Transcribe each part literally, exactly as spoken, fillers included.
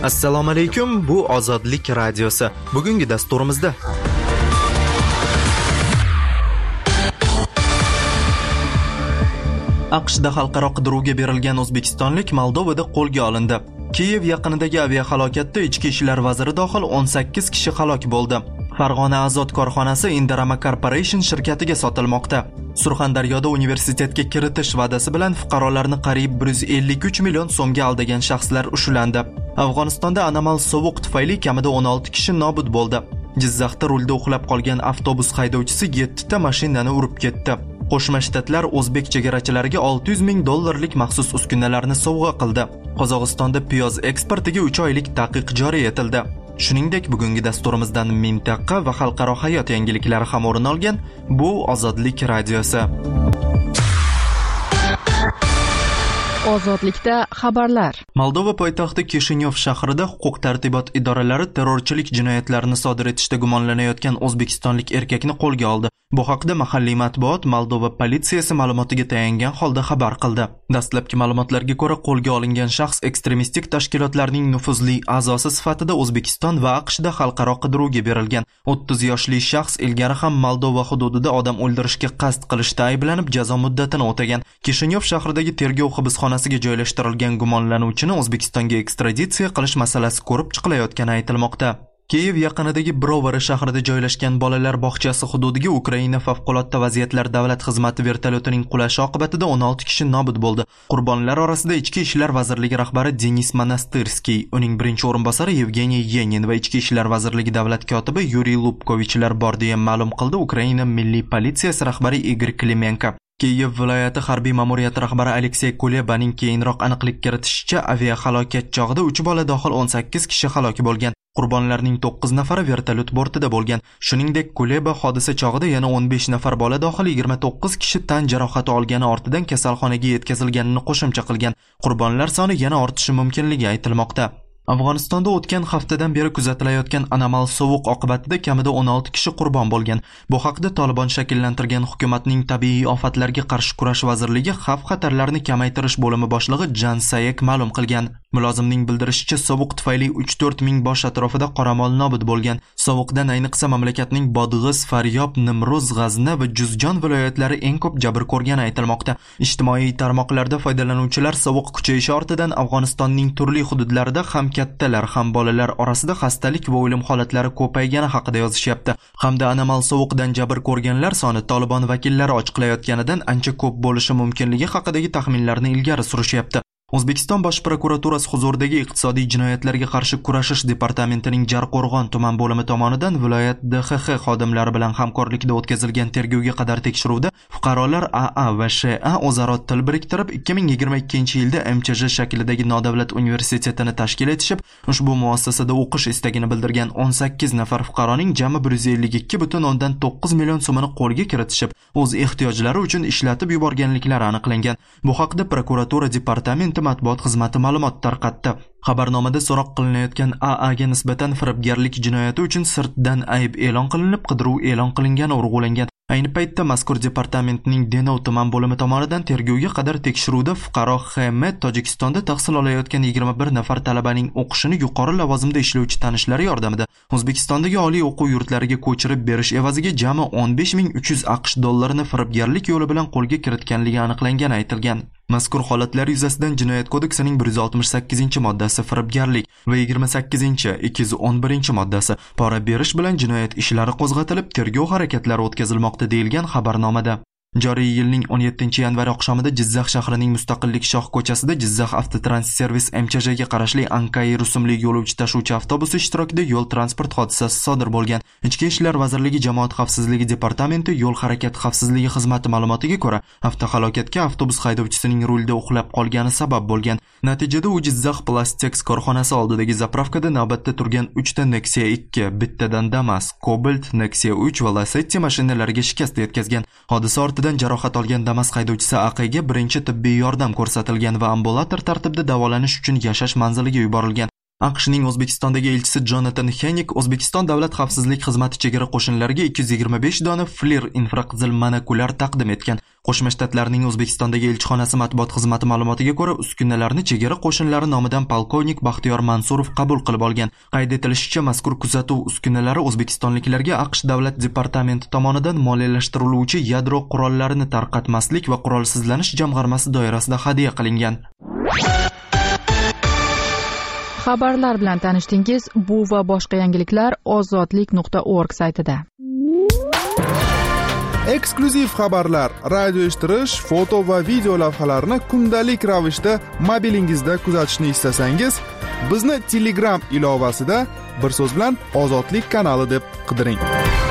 Assalomu alaykum, bu Ozodlik radiosi. Bugungi dasturimizda AQShda xalqaro qidiruvga berilgan o'zbekistonlik Moldovada qo'lga olindi. Kiyev yaqinidagi aviahalokatda ichki ishlar vaziri dohil o'n sakkiz kishi halok bo'ldi. Farg'ona Azot korxonasi Indarama Corporation shirkatiga sotilmoqda. Surxondaryoda universitetga kiritish va'dasi bilan fuqarolarni qariyb bir yuz ellik uch million so'mga aldagan shaxslar ushlandi. Afg'onistonda anomal sovuq tufayli kamida o'n olti kishi nobud bo'ldi. Jizzaxda rulda uxlab qolgan avtobus haydovchisi yetti ta mashinani urib ketdi. Qo'shma Shtatlar o'zbek chegarachilariga olti yuz ming dollarlik maxsus uskunalarni sovg'a qildi. Qozog'istonda piyoz eksportiga uch oylik taqiq joriy etildi. Shuningdek, bugungi dasturimizdan mintaqa va xalqaro hayot yangiliklari ham o'rin olgan. Bu Ozodlik radiosi. Ozodlikda xabarlar. Moldova poytaxti Kishinyov shahrida huquq-tartibot idoralari terrorchilik jinoyatlarini sodir etishda gumonlanayotgan o'zbekistonlik erkakni qo'lga oldi. Bu haqda mahalliy matbuot Moldova politsiyasi ma'lumotiga tayangan holda xabar qildi. Dastlabki ma'lumotlarga ko'ra, qo'lga olingan shaxs ekstremistik tashkilotlarning nufuzli a'zosi sifatida O'zbekiston va AQShda xalqaro qidiruvga berilgan. o'ttiz yoshli shaxs ilgari ham Moldova hududida odam o'ldirishga qasd qilishda ayblanib jazo muddatini o'tagan. Kishinyov shahridagi tergov hibsxonasiga joylashtirilgan gumonlanuvchini O'zbekistonga ekstraditsiya qilish masalasi ko'rib chiqilayotgani aytilmoqda. Kiyev yaqinidagi Brovary shahrida joylashgan bolalar bog'chasi hududiga Ukraina favqulodda vaziyatlar davlat xizmati vertolyotining qulashi oqibatida o'n olti kishi nobud bo'ldi. Qurbonlar orasida Ichki ishlar vazirligi rahbari Denis Monastirskiy, uning birinchi o'rinbosari Yevgeniy Yenin va Ichki ishlar vazirligi davlat kotibi Yuriy Lubkovichlar bor deya ma'lum qildi Ukraina milliy politsiyasi rahbari Igor Klimenko. Kiyev viloyati harbiy ma'muriyati rahbari Aleksey Kulebaning keyinroq aniqlik kiritishicha, aviahalokat chog'ida uch bola dohil o'n sakkiz kishi halok bo'lgan. Qurbonlarning to'qqiz nafari vertolyot bortida bo'lgan. Shuningdek, Kuleba hodisa chog'ida yana o'n besh nafar bola dohil yigirma to'qqiz kishi tan jarohati olgani ortidan kasalxonaga yetkazilganini qo'shimcha qilgan. Qurbonlar soni yana ortishi mumkinligi aytilmoqda. Afg'onistonda o'tgan haftadan beri kuzatilayotgan anomal sovuq oqibatida kamida o'n olti kishi qurbon bo'lgan. Bu haqda Tolibon shakllantirgan hukumatning tabiiy ofatlarga qarshi kurash vazirligi xavf-xatarlarni kamaytirish bo'limi boshlig'i Jan Sayek ma'lum qilgan. Mulozimning bildirishicha, sovuq tufayli uch to'rt ming bosh atrofida qoramol nobud bo'lgan. Sovuqdan ayniqsa mamlakatning Bodg'iz, Faryob, Nimruz, G'azna va Juzjon viloyatlari eng ko'p jabr ko'rgani aytilmoqda. Ijtimoiy tarmoqlarda foydalanuvchilar sovuq kuchayishi ortidan Afg'onistonning turli hududlarida ham kattalar ham bolalar orasida xastalik va o'lim holatlari ko'paygani haqida yozishyapti. Hamda anomal sovuqdan jabr ko'rganlar soni Tolibon vakillari ochiqlayotganidan ancha ko'p bo'lishi mumkinligi haqidagi taxminlarni ilgari surishyapti. O'zbekiston Bosh prokuraturasi huzuridagi iqtisodiy jinoyatlarga qarshi kurashish departamentining Jarqo'rg'on tuman bo'limi tomonidan viloyat D X X xodimlari bilan hamkorlikda o'tkazilgan tergovga qadar tekshiruvda fuqarolar A A va Sh A o'zaro til biriktirib ikki ming yigirma ikkinchi yilda M Ch J shaklidagi nodavlat universitetini tashkil etishib, ushbu muassasada o'qish istagini bildirgan o'n sakkiz nafar fuqaroning jami bir yuz ellik ikki butun o'ndan to'qqiz million so'mini qo'lga kiritishib, o'z ehtiyojlari uchun ishlatib yuborganliklari aniqlangan. Bu haqda prokuratura departamenti matbuot xizmati ma'lumot tarqatdi. Xabarnomada so'roq qilinayotgan A A ga nisbatan firibgarlik jinoyati uchun sirtdan ayb e'lon qilinib, qidiruv e'lon qilingani urg'ulangan. Ayni paytda mazkur departamentning Denov tuman bo'limi tomonidan tergovga qadar tekshiruvda fuqaro X M Tojikistonda tahsil olayotgan yigirma bir nafar talabaning o'qishini yuqori lavozimda ishlovchi tanishlari yordamida O'zbekistondagi oliy o'quv yurtlariga ko'chirib berish evaziga jami o'n besh ming uch yuz AQSh dollarini firibgarlik yo'li bilan qo'lga kiritganligi aniqlangani aytilgan. Mazkur holatlar yuzasidan Jinoyat kodeksining bir yuz oltmish sakkizinchi moddasi firibgarlik va yigirma sakkizinchi ikki yuz o'n birinchi moddasi pora berish bilan jinoyat ishlari qo'zg'atilib, tergov harakatlari o'tkazilmoqda deyilgan xabarnomada. Joriy yilning o'n yettinchi yanvar oqshomida Jizzax shahrining Mustaqillik shoh ko'chasida Jizzax avtotrans-servis M Ch J ga qarashli Ankai rusumli yo'lovchi tashuvchi avtobusi ishtirokida yo'l transport hodisasi sodir bo'lgan. Ichki ishlar vazirligi Jamoat xavfsizligi departamenti yo'l harakati xavfsizligi xizmati ma'lumotiga ko'ra, avtohalokatga avtobus haydovchisining rulda uxlab qolgani sabab bo'lgan. Natijada u Jizzax Plastex korxonasi oldidagi zapravkada navbatda turgan uch ta Nexia ikki, bittadan Damas, Cobalt, Nexia uch va Lacetti mashinalariga shikast yetkazgan. Hodisa ortidan jarohat olgan Damas haydovchisi A Q ga birinchi tibbiy yordam ko'rsatilgan va ambulator tartibida davolanish uchun yashash manziliga yuborilgan. AQShning O'zbekistondagi elchisi Jonathan Hennik O'zbekiston Davlat xavfsizlik xizmati chegara qo'shinlariga ikki yuz yigirma besh dona Flir infraqizil monokulyar taqdim etgan. Qo'shma Shtatlarning O'zbekistondagi elchixonasi matbuot xizmati ma'lumotiga ko'ra, uskunalarni chegara qo'shinlari nomidan polkovnik Baxtiyor Mansurov qabul qilib olgan. Qayd etilishicha, mazkur kuzatuv uskunalari o'zbekistonliklarga AQSh davlat departamenti tomonidan moliyalashtiriluvchi yadro qurollarini tarqatmaslik va qurolsizlanish jamg'armasi doirasida hadya qilingan. Xabarlar bilan tanishdingiz. Bu va boshqa yangiliklar ozodlik nuqta org saytida. Eksklyuziv xabarlar, radio eshittirish, foto va video lavhalarni kundalik ravishda mobilingizda kuzatishni istasangiz, bizni Telegram ilovasida bir so'z bilan Ozodlik kanali deb qidiring.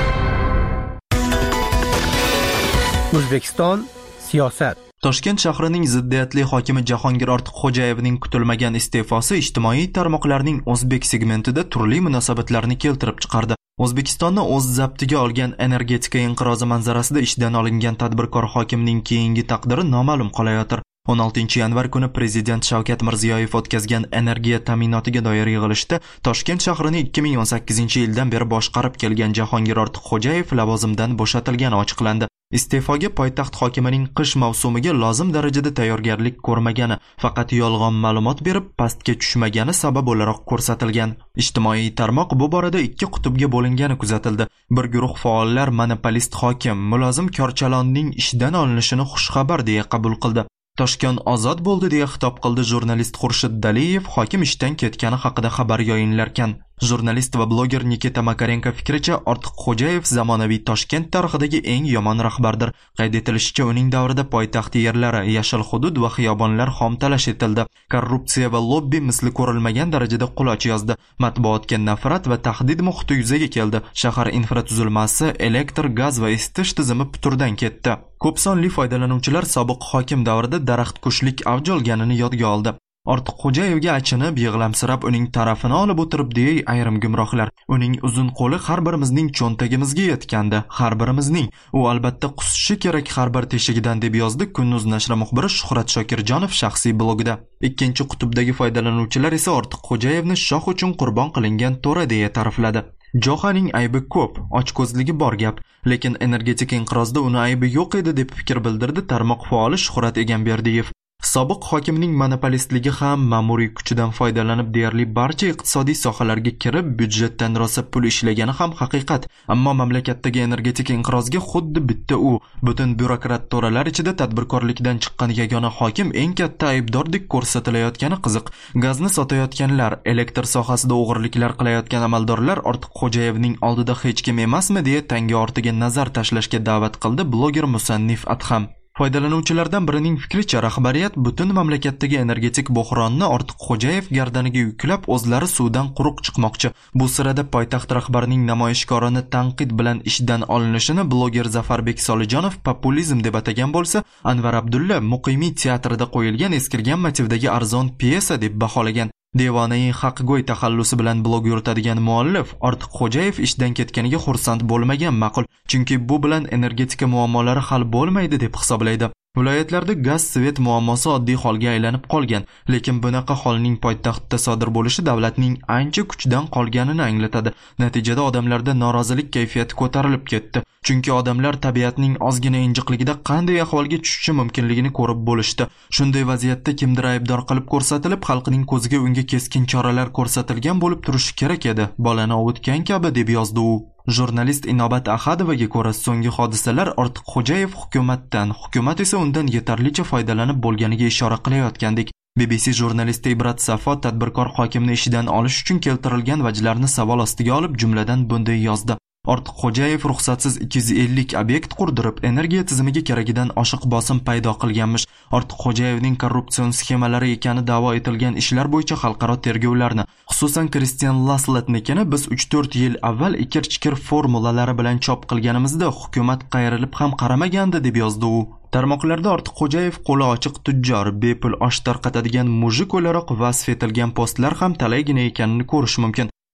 O'zbekiston siyosat. Toshkent shahrining ziddiyatli hokimi Jahongir Ortiqxo'jayevning kutilmagan iste'fosi ijtimoiy tarmoqlarning o'zbek segmentida turli munosabatlarni keltirib chiqardi. O'zbekistonni o'z zabtiga olgan energetika inqirozi manzarasida ishdan olingan tadbirkor hokimning keyingi taqdiri noma'lum qolayotir. o'n oltinchi yanvar kuni Prezident Shavkat Mirziyoyev o'tkazgan energiya ta'minotiga doir yig'ilishda Toshkent shahrini ikki ming o'n sakkizinchi yildan beri boshqarib kelgan Jahongir Ortiqxo'jayev lavozimdan bo'shatilgani ochiqlandi. Iste'foga poytaxt hokimining qish mavsumiga lozim darajada tayyorgarlik ko'rmagani, faqat yolg'on ma'lumot berib pastga tushmagani sabab o'laroq ko'rsatilgan. Ijtimoiy tarmoq bu borada ikki qutbga bo'lingani kuzatildi. Bir guruh faollar monopolist hokim mulozim Korchalonning ishdan olinishini xushxabar deya qabul qildi. Toshkent ozod bo'ldi deya xitob qildi jurnalist Xurshid Daliyev hokim ishdan ketgani haqida xabar yoyinlarkan. Jurnalist va bloger Nikita Makarenko fikricha, Ortiqxo'jayev zamonaviy Toshkent tarixidagi eng yomon rahbardir. Qayd etilishicha, uning davrida poytaxt yerlari, yashil hudud va xiyobonlar xomtalash etildi. Korrupsiya va lobbi misli ko'rilmagan darajada quloch yozdi. Matbuotga nafrat va tahdid muhiti yuzaga keldi. Shahar infratuzilmasi, elektr, gaz va isitish tizimi puturdan ketdi. Ko'p sonli foydalanuvchilar sobiq hokim davrida daraxtkushlik avj olganini yodga oldi. Ortiqxo'jayevga achinib, yig'lamsirab uning tarafini olib o'tirib deyay ayrim gumrohlar. Uning uzun qo'li har birimizning cho'ntagimizga yetgandi, har birimizning. U albatta qusishi kerak har bir teshigidan deb yozdi Kunduz nashri muxbiri Shuhrat Shokirjonov shaxsiy blogida. Ikkinchi qutbdagi foydalanuvchilar esa Ortiqxo'jayevni shoh uchun qurbon qilingan to'ra deya ta'rifladi. Johaning aybi ko'p, ochko'zligi bor gap, lekin energetika inqirozida uni aybi yo'q edi deb fikr bildirdi tarmoq faoli Shuhrat Egamberdiyev. Sobiq hokimning monopolistligi ham ma'muriy kuchidan foydalanib deyarli barcha iqtisodiy sohalarga kirib, byudjetdan rosa pul ishlagani ham haqiqat. Ammo mamlakatdagi energetika inqirozga xuddi bitta u, butun byurokrat to'ralar ichida tadbirkorlikdan chiqqan yagona hokim eng katta aybdordek ko'rsatilayotgani qiziq. Gazni sotayotganlar, elektr sohasida o'g'irliklar qilayotgan amaldorlar Ortiqxo'jayevning oldida hech kim emasmi deya tanga ortiga nazar tashlashga da'vat qildi bloger musannif Adham. Foydalanuvchilardan birining fikricha, rahbariyat butun mamlakatdagi energetik bo'hronni Ortiqxo'jayev gardaniga yuklab o'zlari suvdan quruq chiqmoqchi. Bu sirada poytaxt rahbarining namoyishkorini tanqid bilan ishdan olinishini bloger Zafarbek Solijonov populizm deb atagan bo'lsa, Anvar Abdulla Muqimiy teatrida qo'yilgan eskirgan motivdagi arzon pyesa deb baholagan. Devonai haqgo'y taxallusi bilan blog yuritadigan muallif Ortiqxo'jayev ishdan ketganiga xursand bo'lmagan ma'qul, chunki bu bilan energetika muammolari hal bo'lmaydi deb hisoblaydi. Viloyatlarda gaz svet muammosi oddiy holga aylanib qolgan, lekin bunaqa holning poytaxtda sodir bo'lishi davlatning ancha kuchdan qolganini anglatadi. Natijada odamlarda norozilik kayfiyati ko'tarilib ketdi. Chunki odamlar tabiatning ozgina injiqligida qanday ahvolga tushishi mumkinligini ko'rib bo'lishdi. Shunday vaziyatda kimdir aybdor qilib ko'rsatilib, xalqning ko'ziga unga keskin choralar ko'rsatilgan bo'lib turishi kerak edi. Bolani ovutgan kabi deb yozdi u. Jurnalist Inobat Ahadovaga ko'ra, so'nggi hodisalar Ortiqxo'jayev hukumatdan, hukumat esa undan yetarlicha foydalanib bo'lganiga ishora qilayotgandek. B B C jurnalisti Ibrat Safo tadbirkor hokimni ishidan olish uchun keltirilgan vajlarni savol ostiga olib, jumladan bunday yozdi. Ortiqxo'jayev ruxsatsiz ikki yuz ellik obyekt qurdirib, energiya tizimiga keragidan oshiq bosim paydo qilganmish. Ortiqxo'jayevning korrupsion sxemalari ekani da'vo etilgan ishlar bo'yicha xalqaro tergovlarni, xususan Kristian Lasletnikini biz uch to'rt yil avval ikir-chikir formulalari bilan chop qilganimizda hukumat qayrilib ham qaramagandi deb yozdi u. Tarmoqlarda Ortiqxo'jayev qo'li ochiq tujjor, bepul osh tarqatadigan mujik o'laroq vasf etilgan postlar ham talaygina ekanini ko'rish mumkin.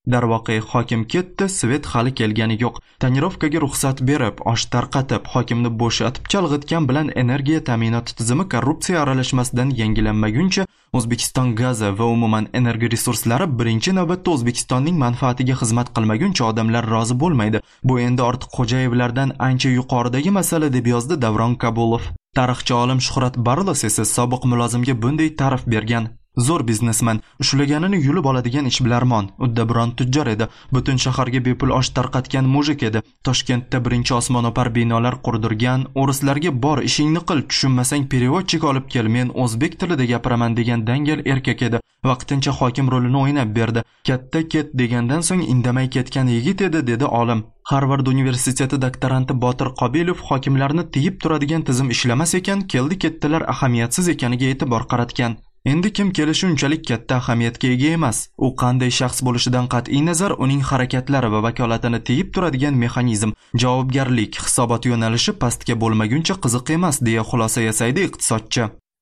Darvoqe hokim ketdi, Svet hali kelgani yo'q. Tonirovkaga ruxsat berib, osh tarqatib, hokimni bo'shatib chalg'itgan bilan energiya ta'minoti tizimi korrupsiya aralashmasidan yangilanmaguncha O'zbekiston gazi va umuman energiya resurslari birinchi navbatda O'zbekistonning manfaatiga xizmat qilmaguncha odamlar rozi bo'lmaydi. Bu endi ortiq Xo'jayevlardan ancha yuqoridagi masala, deb yozdi Davron Kabulov. Tarixchi olim Shuhrat Barlos esa sobiq mulozimga bunday ta'rif bergan. Zo'r biznesmen, ushlaganini yulib oladigan ishbilarmon, uddaburon tujjor edi. Butun shaharga bepul osh tarqatgan mujik edi. Toshkentda birinchi osmono'par binolar qurdirgan, o'rislarga bor ishingni qil, tushunmasang переводчик olib kel, men o'zbek tilida gapiraman degan dangal erkak edi. Vaqtincha hokim rolini o'ynab berdi. Katta ket degandan so'ng indamay ketgan yigit edi, dedi olim. Harvard universiteti doktoranti Botir Qobilov hokimlarni tiyib turadigan tizim ishlamas ekan, keldi ketdilar ahamiyatsiz ekaniga e'tibor qaratgan. Endi kim kelishi unchalik katta ahamiyatga ega emas. U qanday shaxs bo'lishidan qat'iy nazar uning harakatlari va vakolatini tiyib turadigan mexanizm, javobgarlik, hisobot yo'nalishi pastga bo'lmaguncha qiziq emas, deya xulosa yasaydi iqtisodchi.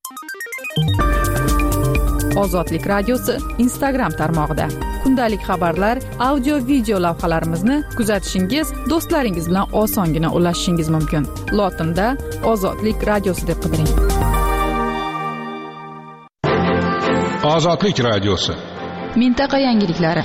Ozodlik radiosi Instagram tarmog'ida kundalik xabarlar, audio, video lavhalarimizni kuzatishingiz, do'stlaringiz bilan osongina ulashishingiz mumkin. Lotinda Ozodlik radiosi deb qidiring. Ozodlik radiosi. Mintaqa yangiliklari.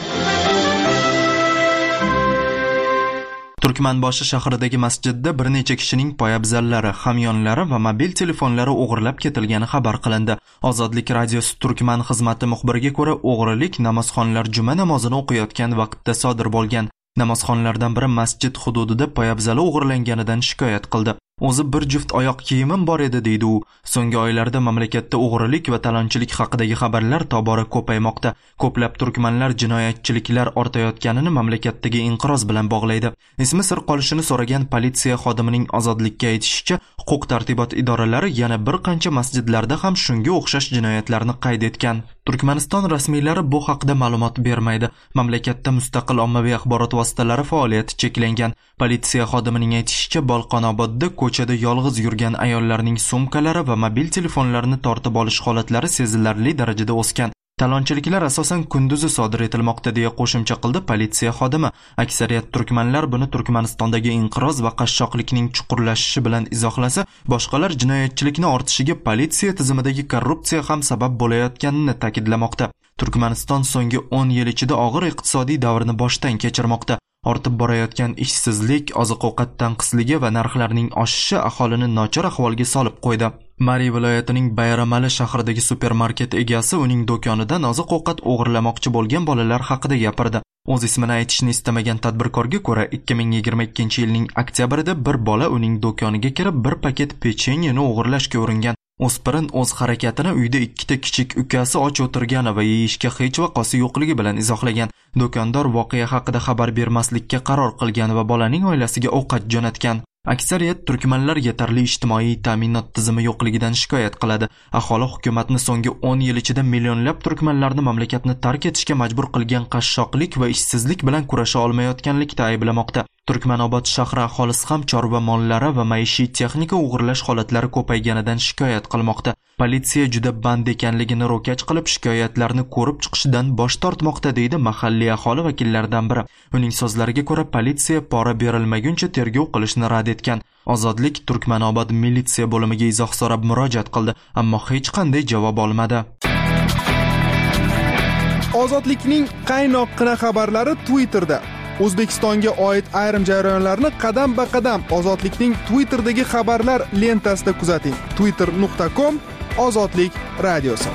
Turkmanboshi shahridagi masjidda bir necha kishining poyabzallari, hamyonlari va mobil telefonlari o'g'irlab ketilgani xabar qilindi. Ozodlik radiosi Turkman xizmati muxbiriga ko'ra, o'g'rilik namozxonlar juma namozini o'qiyotgan vaqtda sodir bo'lgan. Namozxonlardan biri masjid hududida poyabzali o'g'irlanganidan shikoyat qildi. O'zi bir juft oyoq kiyimim bor edi, deydi u. So'nggi oylarda mamlakatda o'g'rilik va talonchilik haqidagi xabarlar tobora ko'paymoqda. Ko'plab turkmanlar jinoyatchiliklar ortayotganini mamlakatdagi inqiroz bilan bog'laydi. Ismi sir qolishini so'ragan politsiya xodimining ozodlikka aytishicha, huquq tartibot idoralari yana bir qancha masjidlarda ham shunga o'xshash jinoyatlarni qayd etgan. Turkmaniston rasmiylari bu haqida ma'lumot bermaydi. Mamlakatda mustaqil ommaviy axborot vositalari faoliyati cheklangan. Politsiya xodimining aytishicha, Bolqonobodda ko'chada yolg'iz yurgan ayollarning sumkalari va mobil telefonlarini tortib olish holatlari sezilarli darajada o'sgan. Talonchiliklar asosan kunduzi sodir etilmoqda, deya qo'shimcha qildi politsiya xodimi. Aksariyat turkmanlar buni Turkmanistondagi inqiroz va qashshoqlikning chuqurlashishi bilan izohlasa, boshqalar jinoyatchilikni ortishiga politsiya tizimidagi korrupsiya ham sabab bo'layotganini ta'kidlamoqda. Turkmaniston so'nggi o'n yil ichida og'ir iqtisodiy davrni boshdan kechirmoqda. Ortib borayotgan ishsizlik, oziq-ovqat tanqisligi va narxlarning oshishi aholini nochor ahvolga solib qo'ydi. Mari viloyatining Bayramali shahridagi supermarket egasi uning do'konidan oziq-ovqat o'g'irlamoqchi bo'lgan bolalar haqida gapirdi. O'z ismini aytishni istamagan tadbirkorga ko'ra, ikki ming yigirma ikkinchi yilning oktyabrida bir bola uning do'koniga kirib bir paket pechenyeni o'g'irlashga uringan. O'spirin o'z harakatini uyda ikkita kichik ukasi och o'tirgani va yeyishga hech vaqosi yo'qligi bilan izohlagan. Do'kondor voqea haqida xabar bermaslikka qaror qilgan va bolaning oilasiga ovqat jo'natgan. Aksariyat turkmanlar yetarli ijtimoiy ta'minot tizimi yo'qligidan shikoyat qiladi. Aholi hukumatni so'nggi o'n yil ichida millionlab turkmanlarni mamlakatni tark etishga majbur qilgan qashshoqlik va ishsizlik bilan kurasha olmayotganlikda ayblamoqda. Turkmanobod shahri aholisi ham chorva mollari va maishiy texnika o'g'irlash holatlari ko'payganidan shikoyat qilmoqda. Politsiya juda band ekanligini ro'kach qilib shikoyatlarni ko'rib chiqishdan bosh tortmoqda, deydi mahalliy aholi vakillaridan biri. Uning so'zlariga ko'ra, politsiya pora berilmaguncha tergov qilishni rad etgan. Ozodlik Turkmanobod militsiya bo'limiga izoh so'rab murojaat qildi, ammo hech qanday javob olmadi. Ozodlikning qaynoqqina xabarlari Twitterda. O'zbekistonga oid ayrim jarayonlarni qadam-ba-qadam Ozodlikning Twitter'dagi xabarlar lentasida kuzating. twitter nuqta com Ozodlik radiosi.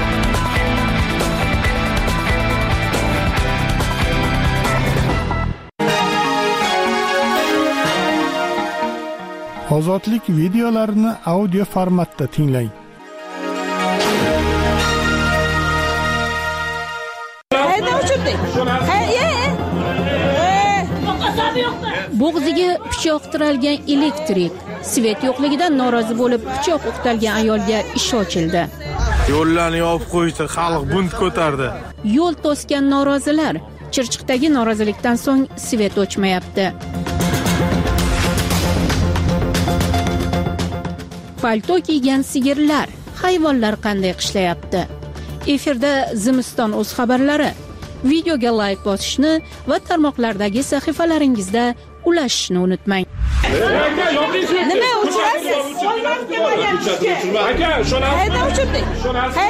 Ozodlik videolarini audio formatda tinglang. Bo'g'ziga pichoq tiralgan elektrik, svet yo'qligidan norozi bo'lib pichoq o'qtalgan ayolga ish ochildi. Yo'llarni yopib qo'yishdi, xalq bunt ko'tardi. Yo'l to'sgan norozilar, Chirchiqdagi norozilikdan so'ng svet o'chmayapti. Palto kiygan sigirlar, hayvonlar qanday qishlayapti? Efirda Zimiston o'z xabarlari. videoga like bosishni va tarmoqlardagi sahifalaringizda ulashishni unutmang. Nima uchrasiz? Aka, shuni hayda uchirdik. Ha,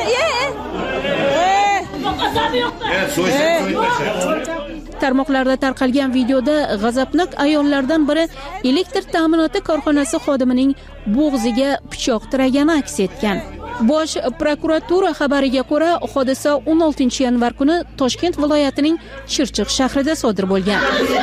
Tarmoqlarda tarqalgan videoda g'azabnok ayollardan biri elektr ta'minoti korxonasi xodimining bo'g'ziga pichoq tiragani aks etgan. Bosh prokuratura xabariga ko'ra, hodisa o'n oltinchi yanvar kuni Toshkent viloyatining Chirchiq shahrida sodir bo'lgan.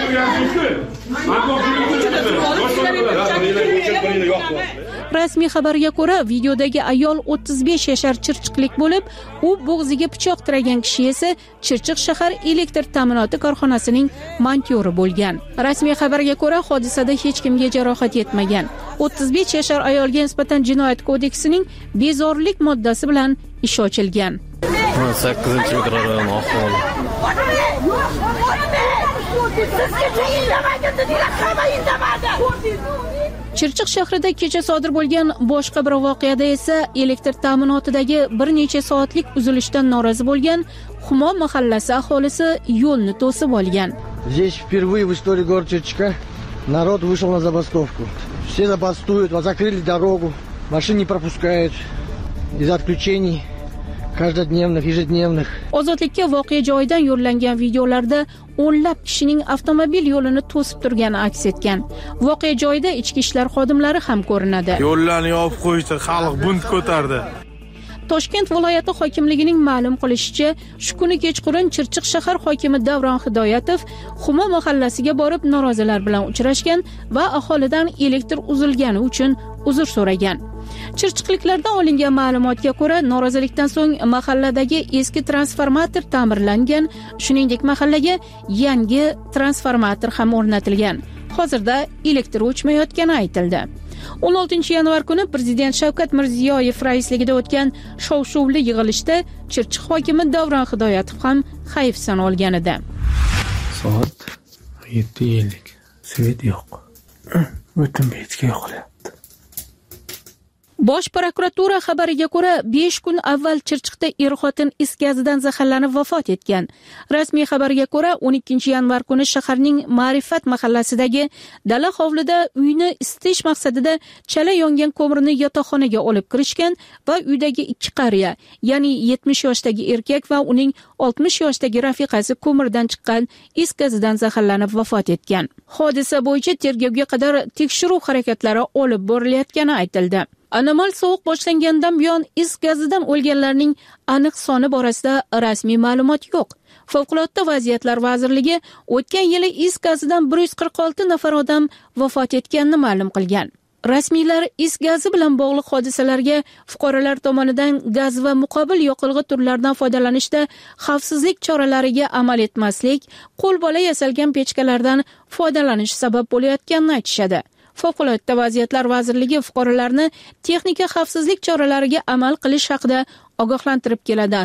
Rasmiy xabarga ko'ra, videodagi ayol o'ttiz besh yashar chirchiqlik bo'lib, u bo'g'ziga pichoq tiragan kishi esa Chirchiq shahar elektr ta'minoti korxonasining montyori bo'lgan. Rasmiy xabarga ko'ra, hodisada hech kimga jarohat yetmagan. o'ttiz besh yashar ayolga nisbatan jinoyat kodeksining bezorilik moddasi bilan ish ochilgan. sakkizinchi mikrorayon ahvoli. Chirchiq shahrida kecha sodir bo'lgan boshqa bir voqeada esa elektr ta'minotidagi bir necha soatlik uzilishdan norozi bo'lgan Humo mahallasi aholisi yo'lni to'sib olgan. Здесь впервые в истории города Чирчика народ вышел на забастовку. Все забастуют, закрыли дорогу, машин не пропускают из-за отключений каждодневных, ежедневных. Ozodlikka voqea joyidan yo'llangan videolarda o'nlab kishining avtomobil yo'lini to'sib turgani aks etgan. Voqea joyida ichki ishlar xodimlari ham ko'rinadi. Yo'llarni yopib qo'yishdi, xalq bunt ko'tardi. Toshkent viloyati hokimligining ma'lum qilishicha, shu kuni kechqurun Chirchiq shahar hokimi Davron Hidoyatov Humo mahallasiga borib norozilar bilan uchrashgan va aholidan elektr uzilgani uchun uzr so'ragan. Chirchiqliklardan olingan ma'lumotga ko'ra, norozilikdan so'ng mahalladagi eski transformator ta'mirlangan, shuningdek mahallaga yangi transformator ham o'rnatilgan. Hozirda elektr o'chmayotgani aytildi. o'n oltinchi yanvar kuni Prezident Shavkat Mirziyoyev raisligida o'tgan shov-shuvli yig'ilishda Chirchiq hokimi Davron Hidoyatov ham hayfsan olgan edi. Soat yetti ellik. Svet yo'q. O'tin betga yo'qlayapti. Bosh prokuratura xabariga ko'ra, besh kun avval Chirchiqda er-xotin is gazidan zaharlanib vafot etgan. Rasmiy xabarga ko'ra, o'n ikkinchi yanvar kuni shaharning Ma'rifat mahallasidagi dala hovlida uyni isitish maqsadida chala yongan ko'mirni yotoqxonaga olib kirishgan va uydagi ikki qariya, ya'ni yetmish yoshdagi erkak va uning oltmish yoshdagi rafiqasi ko'mirdan chiqqan is gazidan zaharlanib vafot etgan. Hodisa bo'yicha tergovga qadar tekshiruv harakatlari olib borilayotgani aytildi. Anomal sovuq boshlangandan buyon is gazidan o'lganlarning aniq soni borasida rasmiy ma'lumot yo'q. Favqulodda vaziyatlar vazirligi o'tgan yili is gazidan bir yuz qirq olti nafar odam vafot etganini ma'lum qilgan. Rasmiylar is gazi bilan bog'liq hodisalarga fuqarolar tomonidan gaz va muqobil yoqilg'i turlaridan foydalanishda xavfsizlik choralariga amal etmaslik, qo'lbola yasalgan pechkalardan foydalanish sabab bo'layotganini aytishadi. Favqulodda vaziyatlar vazirligi fuqarolarni texnika xavfsizlik choralariga amal qilish haqida ogohlantirib keladi.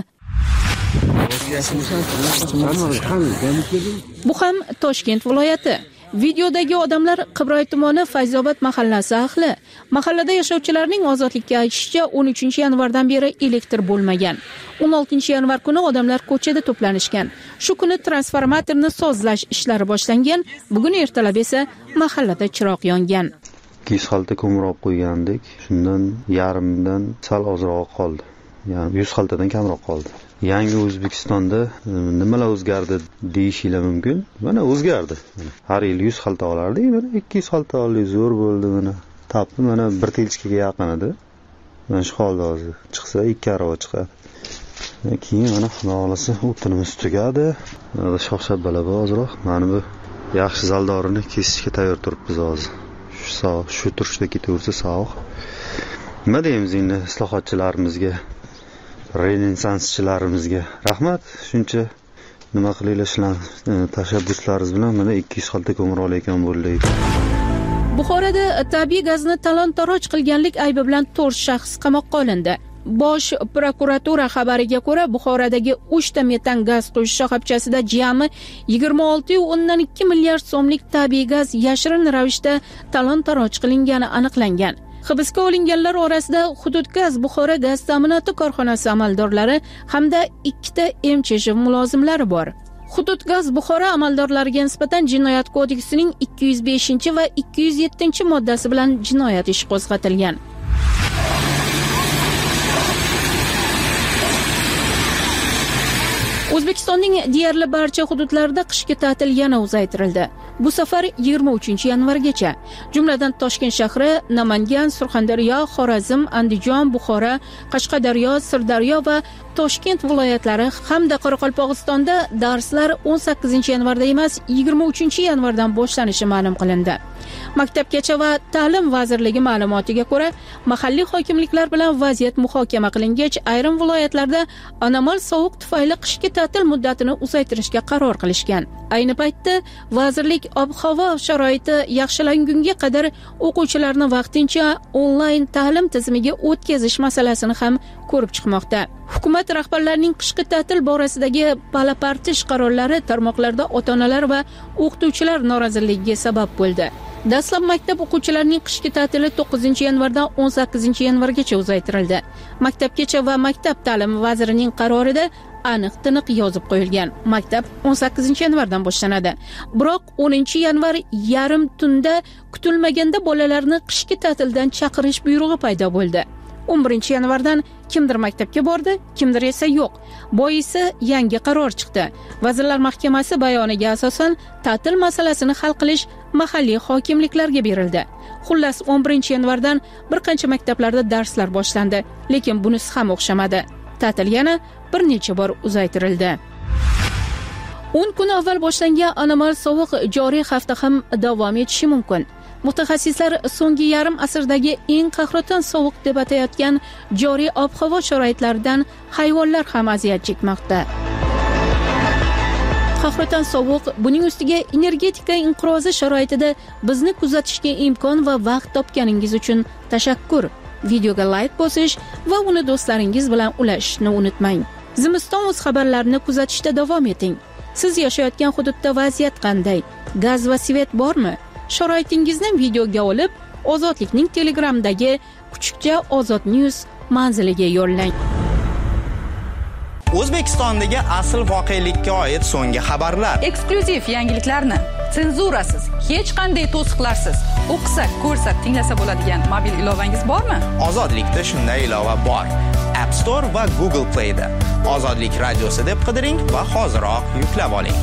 Bu ham Toshkent viloyati. Videodagi odamlar Qibroy tumani Fayzobod mahallasi ahli. Mahallada yashovchilarning ozodlikka aytishicha, o'n uchinchi yanvardan beri elektr bo'lmagan. o'n oltinchi yanvar kuni odamlar ko'chada to'planishgan. Shu kuni transformatorni sozlash ishlari boshlangan. Bugun ertalab esa mahallada chiroq yongan. ikki yuz xalta ko'mir olib qo'ygandik. Shundan yarimdan sal ozroq qoldi. Ya'ni yuz xaltadan kamroq qoldi. Yangi O'zbekistonda nimalar o'zgardi deyishinglar mumkin. Mana o'zgardi. Har yil yuz xalta olardik, mana ikki yuz xalta oldik, zo'r bo'ldi mana. Tapni mana bir tilchkaga yaqin edi. Mana shu holda hozir chiqsa ikki arava chiqadi. Keyin mana xudo xolasa o'tinimiz tugadi. Mana shox-shabbalar ozroq. Mana bu yaxshi zaldorini kesishga tayyor turibmiz hozir. Shu sog', shu turishda ketaversa sog'. Nima deymiz endi islohotchilarimizga? Renesanschilarimizga rahmat. Shuncha nima qilinglar shular tashabbuslaringiz bilan mana ikki yuz xalta ko'mir olayotgan bo'ldik. Buxoroda tabiiy gazni talon-taroj qilganlik aybi bilan to'rt shaxs qamoqqa olindi. Bosh prokuratura xabariga ko'ra, Buxorodagi uchta metan gaz quyish shoxobchasida jami yigirma olti o'ndan ikki milliard so'mlik tabiiy gaz yashirin ravishda talon-taroj qilingani aniqlangan. Hibsga olinganlar orasida Hududgaz Buxoro gaz ta'minoti korxonasi amaldorlari hamda ikkita M C J mulozimlari bor. Hudud gaz Buxoro amaldorlariga nisbatan Jinoyat kodeksining ikki yuz beshinchi va ikki yuz yettinchi moddasi bilan jinoyat ishi qo'zg'atilgan. O'zbekistonning deyarli barcha hududlarida qishki ta'til yana uzaytirildi. Bu safar yigirma uchinchi yanvargacha. Jumladan Toshkent shahri, Namangan, Surxondaryo, Xorazm, Andijon, Buxoro, Qashqadaryo, Sirdaryo va Toshkent viloyatlari hamda Qoraqalpog'istonda darslar o'n sakkizinchi yanvarda emas, yigirma uchinchi yanvardan boshlanishi ma'lum qilindi. Maktabgacha va ta'lim vazirligi ma'lumotiga ko'ra, mahalliy hokimliklar bilan vaziyat muhokama qilingach, ayrim viloyatlarda anomal sovuq tufayli qishki ta'til muddatini uzaytirishga qaror qilishgan. Ayni paytda vazirlik ob-havo sharoiti yaxshilangunga qadar o'quvchilarni vaqtincha onlayn ta'lim tizimiga o'tkazish masalasini ham ko'rib chiqmoqda. Hukumat rahbarlarining qishki ta'til borasidagi palapartish qarorlari tarmoqlarda ota-onalar va o'qituvchilar noroziligiga sabab bo'ldi. Dastlab maktab o'quvchilarining qishki ta'tili to'qqizinchi yanvardan o'n sakkizinchi yanvargacha uzaytirildi. Maktabgacha va maktab ta'limi vazirining qarorida aniq-tiniq yozib qo'yilgan. Maktab o'n sakkizinchi yanvardan boshlanadi. Biroq o'ninchi yanvar yarim tunda kutilmaganda bolalarni qishki ta'tildan chaqirish buyrug'i paydo bo'ldi. o'n birinchi yanvardan kimdir maktabga bordi, kimdir esa yo'q. Boisi yangi qaror chiqdi. Vazirlar Mahkamasi bayoniga asosan ta'til masalasini hal qilish mahalliy hokimliklarga berildi. Xullas o'n birinchi yanvardan bir qancha maktablarda darslar boshlandi, lekin bunisi ham o'xshamadi. Ta'til yana bir necha bor uzaytirildi. o'n kun avval boshlangan anomal sovuq joriy hafta ham davom etishi mumkin. Mutaxassislar so'nggi yarim asrdagi eng qahraton sovuq deb atayotgan joriy ob-havo sharoitlaridan hayvonlar ham aziyat chekmoqda. Qahraton sovuq, buning ustiga energetika inqirozi sharoitida bizni kuzatishga imkon va vaqt topganingiz uchun tashakkur. Videoga like bosish va uni do'stlaringiz bilan ulashishni unutmang. Zimiston o'z xabarlarini kuzatishda davom eting. Siz yashayotgan hududda vaziyat qanday? Gaz va svet bormi? Sharoitingizni videoga olib, Ozodlikning Telegramdagi kuchukcha Ozod News manziliga yo'llang. O'zbekistondagi asl voqelikka oid so'nggi xabarlar, eksklyuziv yangiliklarni senzurasiz, hech qanday to'siqlarsiz o'qisak, ko'rsak, tinglasa bo'ladigan mobil ilovangiz bormi? Ozodlikda shunday ilova bor. App Store va Google Play da Ozodlik radiosi deb qidiring va hoziroq yuklab oling.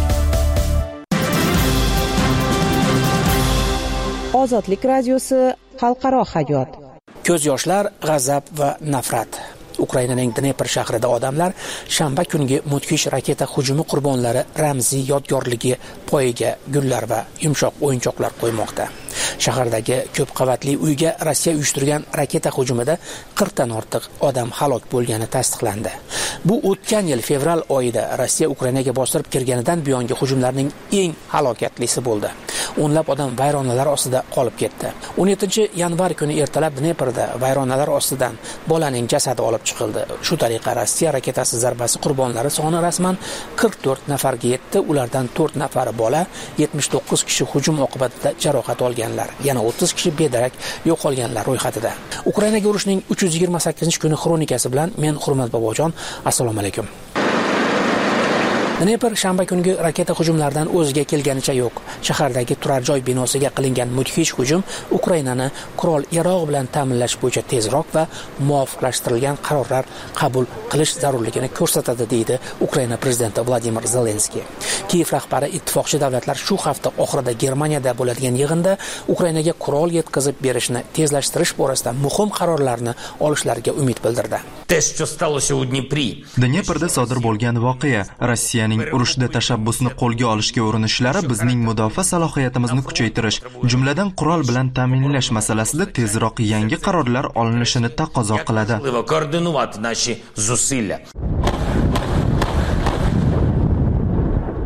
Ozodlik radiosi xalqaro hayot. Ko'z yoshlar, g'azab va nafrat. Ukrainaning Dnepr shahrida odamlar shanba kuniga mudhish raketa hujumi qurbonlari ramziy yodgorligi poyiga gullar va yumshoq o'yinchoqlar qo'ymoqda. Shahardagi ko'p qavatli uyga Rossiya uyushtirgan raketa hujumida qirqdan ortiq odam halok bo'lgani tasdiqlandi. Bu o'tgan yil fevral oyida Rossiya Ukrainaga bostirib kirganidan buyongi hujumlarning eng halokatlisi bo'ldi. O'nlab odam vayronalar ostida qolib ketdi. o'n yettinchi yanvar kuni ertalab Dneprda vayronalar ostidan bolaning jasadi olib chiqildi. Shu tariqa Rossiya raketasi zarbasi qurbonlari soni rasman qirq to'rt nafarga yetdi. Ulardan to'rt nafari bola, yetmish to'qqiz kishi hujum oqibatida jarohat olganlar, yana o'ttiz kishi bedarak yo'qolganlar ro'yxatida. Ukrainaga urushning uch yuz yigirma sakkizinchi kuni xronikasi bilan men Hurmat Bobojon. Assalomu alaykum. Dnepr shanba kungi raketa hujumlaridan o'ziga kelganicha yo'q. Shahardagi turar joy binosiga qilingan mudhish hujum Ukrainani qurol yarog' bilan ta'minlash bo'yicha tezroq va muvofiqlashtirilgan qarorlar qabul qilish zarurligini ko'rsatadi, deydi Ukraina prezidenti Vladimir Zelenskiy. Kiyev rahbari ittifoqchi davlatlar shu hafta oxirida Germaniyada bo'ladigan yig'inda Ukrainaga qurol yetkazib berishni tezlashtirish borasida muhim qarorlarni olishlariga umid bildirdi. Dneprda sodir bo'lgan voqea Rossiyaning urushda tashabbusni qo'lga olishga urinishlari bizning mudofaa salohiyatimizni kuchaytirish, jumladan qurol bilan ta'minlash masalasida tezroq yangi qarorlar olinishini taqozo qiladi.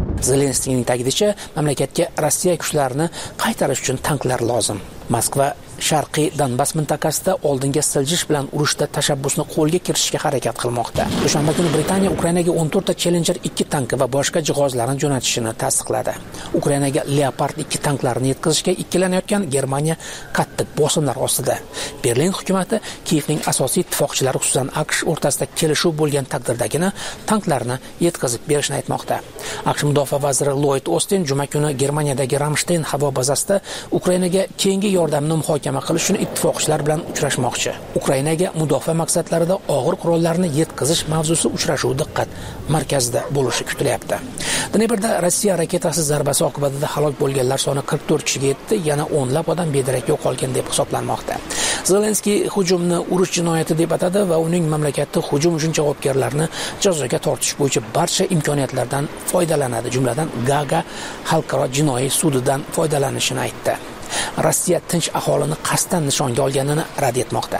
Zelenskiyning ta'kidlashicha, mamlakatga Rossiya kuchlarini qaytarish uchun tanklar lozim. Moskva Sharqiy Donbass mintaqasida oldinga siljish bilan urushda tashabbusni qo'lga kiritishga harakat qilmoqda. Dushanba kuni Britaniya Ukrainaga o'n to'rtta Challenger ikki tanki va boshqa jihozlarni jo'natishini tasdiqladi. Ukrainaga Leopard ikki tanklarini yetkazishga ikkilanayotgan Germaniya qattiq bosimlar ostida. Berlin hukumati Kiyevning asosiy ittifoqchilari, xususan AQSh o'rtasida kelishuv bo'lgan taqdirdagina tanklarni yetkazib berishni aytmoqda. AQSh mudofaa vaziri Lloyd Austin juma kuni Germaniyadagi Ramstein havo bazasida Ukrainaga keyingi yordamni muhokama qilish uchun ittifoqchilar bilan uchrashmoqchi. Ukrainaga mudofaa maqsadlarida og'ir qurollarni yetkazish mavzusi uchrashuv diqqat markazida bo'lishi kutilyapti. Dneprda Rossiya raketasi zarbasi oqibatida halok bo'lganlar soni qirq to'rt kishiga yetdi, yana o'nlab odam bedarak yo'qolgan deb hisoblanmoqda. Zelenskiy hujumni urush jinoyati deb atadi va uning mamlakatda hujum uchun javobgarlarni jazoga tortish bo'yicha barcha imkoniyatlardan foydalanadi, jumladan Gaga xalqaro jinoiy sudidan foydalanishini aytdi. Rossiya tinch aholini qasddan nishonga olganini rad etmoqda.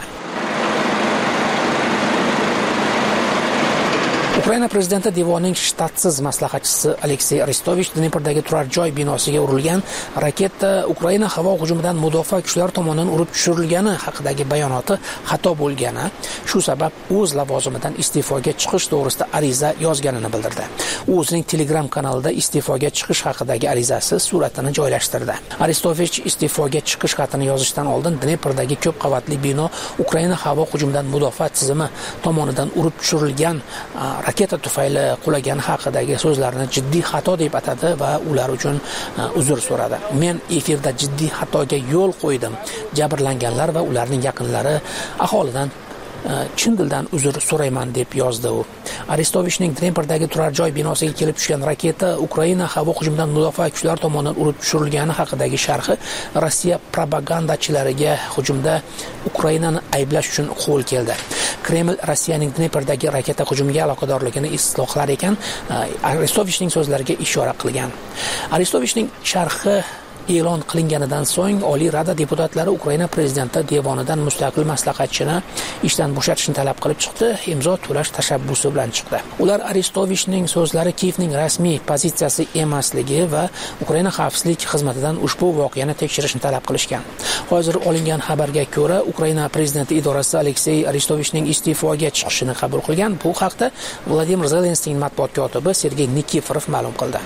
Ukraina prezidenti devonining shtatsiz maslahatchisi Aleksey Arestovich Dneprdagi turar joy binosiga urilgan raketa Ukraina havo hujumidan mudofaa kuchlari tomonidan urib tushirilgani haqidagi bayonoti xato bo'lgani, shu sabab o'z lavozimidan iste'foga chiqish to'g'risida ariza yozganini bildirdi. U o'zining Telegram kanalida iste'foga chiqish haqidagi arizasi suratini joylashtirdi. Arestovich iste'foga chiqish xatini yozishdan oldin Dneprdagi ko'p qavatli bino Ukraina havo hujumidan mudofaa tizimi tomonidan urib tushirilgan raketa tufayli qulagani haqidagi so'zlarni jiddiy xato deb atadi va ular uchun uzr so'radi. Men efirda jiddiy xatoga yo'l qo'ydim. Jabrlanganlar va ularning yaqinlari aholidan chin dildan uzr so'rayman deb yozdi u. Arestovichning Dneprdagi turar joy binosiga kelib tushgan raketa Ukraina havo hujumidan mudofaa kuchlari tomonidan urib tushirilgani haqidagi sharhi Rossiya propagandachilariga hujumda Ukrainani ayblash uchun qo'l keldi. Kreml Rossiyaning Dneprdagi raketa hujumiga aloqadorligini islohlar ekan, Arestovichning so'zlariga ishora qilgan. Arestovichning sharhi e'lon qilinganidan so'ng Oliy Rada deputatlari Ukraina prezidenti devonidan mustaqil maslahatchini ishdan bo'shatishni talab qilib chiqdi, imzo to'lash tashabbusi bilan chiqdi. Ular Arestovichning so'zlari Kiyevning rasmiy pozitsiyasi emasligi va Ukraina xavfsizlik xizmatidan ushbu voqeani tekshirishni talab qilishgan. Hozir olingan xabarga ko'ra, Ukraina prezidenti idorasi Aleksey Arestovichning iste'foga chiqishini qabul qilgan. Bu haqda Vladimir Zelenskiyning matbuot kotibi Sergey Nikiforov ma'lum qildi.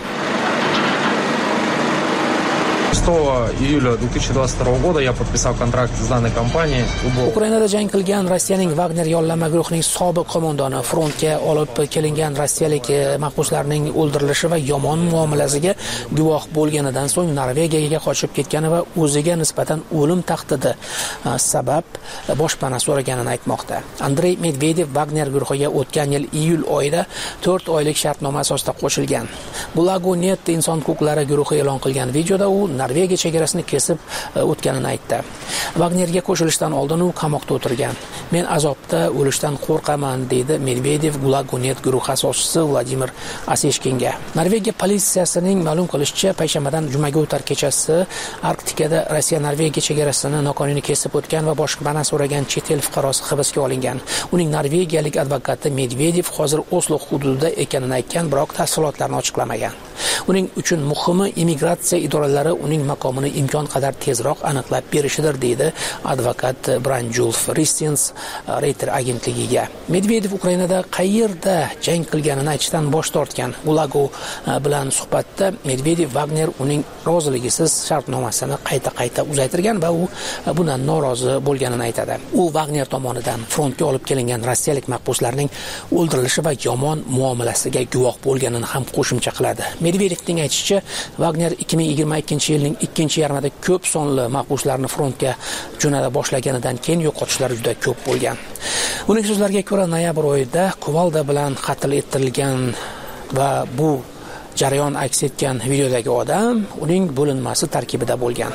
шестого июля две тысячи двадцать второго года я подписал контракт с данной компанией. Ukrainada jang qilgan Rossiyaning Wagner yollama guruhining sobiq qo'mondoni frontga olib kelingan rossiyalik mahbuslarning o'ldirilishi va yomon muomalasiga guvoh bo'lganidan so'ng Norvegiyaga qochib ketgani va o'ziga nisbatan o'lim tahdidi sabab boshpana so'raganini aytmoqda. Andrey Medvedev Wagner guruhiga o'tgan yil iyul oyida to'rt oylik shartnoma asosida qo'shilgan. Blagonet inson huquqlari guruhi e'lon qilgan videoda u Norvegiya chegarasini kesib o'tganini aytdi. Wagnerga qo'shilishdan oldin u qamoqda o'tirgan. Men azobda o'lishdan qo'rqaman, dedi Medvedev Blagonet guruhi asoschisi Vladimir Aseshkinga. Norvegiya politsiyasining ma'lum qilishicha, payshanbadan jumaga o'tar kechasi Arktikada Rossiya Norvegiya chegarasini noqonuniy kesib o'tgan va boshpana so'ragan chet el fuqarosi hibsga olingan. Uning norvegiyalik advokati Medvedev hozir Oslo hududida ekanini aytgan, biroq tafsilotlarni ochiqlamagan. Uning uchun muhimi immigratsiya idoralari uning maqomini imkon qadar tezroq aniqlab berishidir, deydi advokat Branjulf Ristins Reuters agentligiga. Medvedev Ukrainada qayerda jang qilganini aytishdan bosh tortgan. Gulago bilan suhbatda Medvedev Wagner uning roziligisiz shartnomasini qayta-qayta uzaytirgan va u bundan norozi bo'lganini aytadi. U Wagner tomonidan frontga olib kelingan rossiyalik mahbuslarning o'ldirilishi va yomon muomalasiga guvoh bo'lganini ham qo'shimcha qiladi. Medvedevning aytishicha, Wagner ikki ming yigirma ikkinchi yilning ikkinchi yarmida ko'p sonli mahbuslarni frontga jo'nata boshlaganidan keyin yo'qotishlar juda ko'p bo'lgan. Uning so'zlariga ko'ra, noyabr oyida Kuvalda bilan qatl etilgan va bu jarayon aks etgan videodagi odam uning bo'linmasi tarkibida bo'lgan.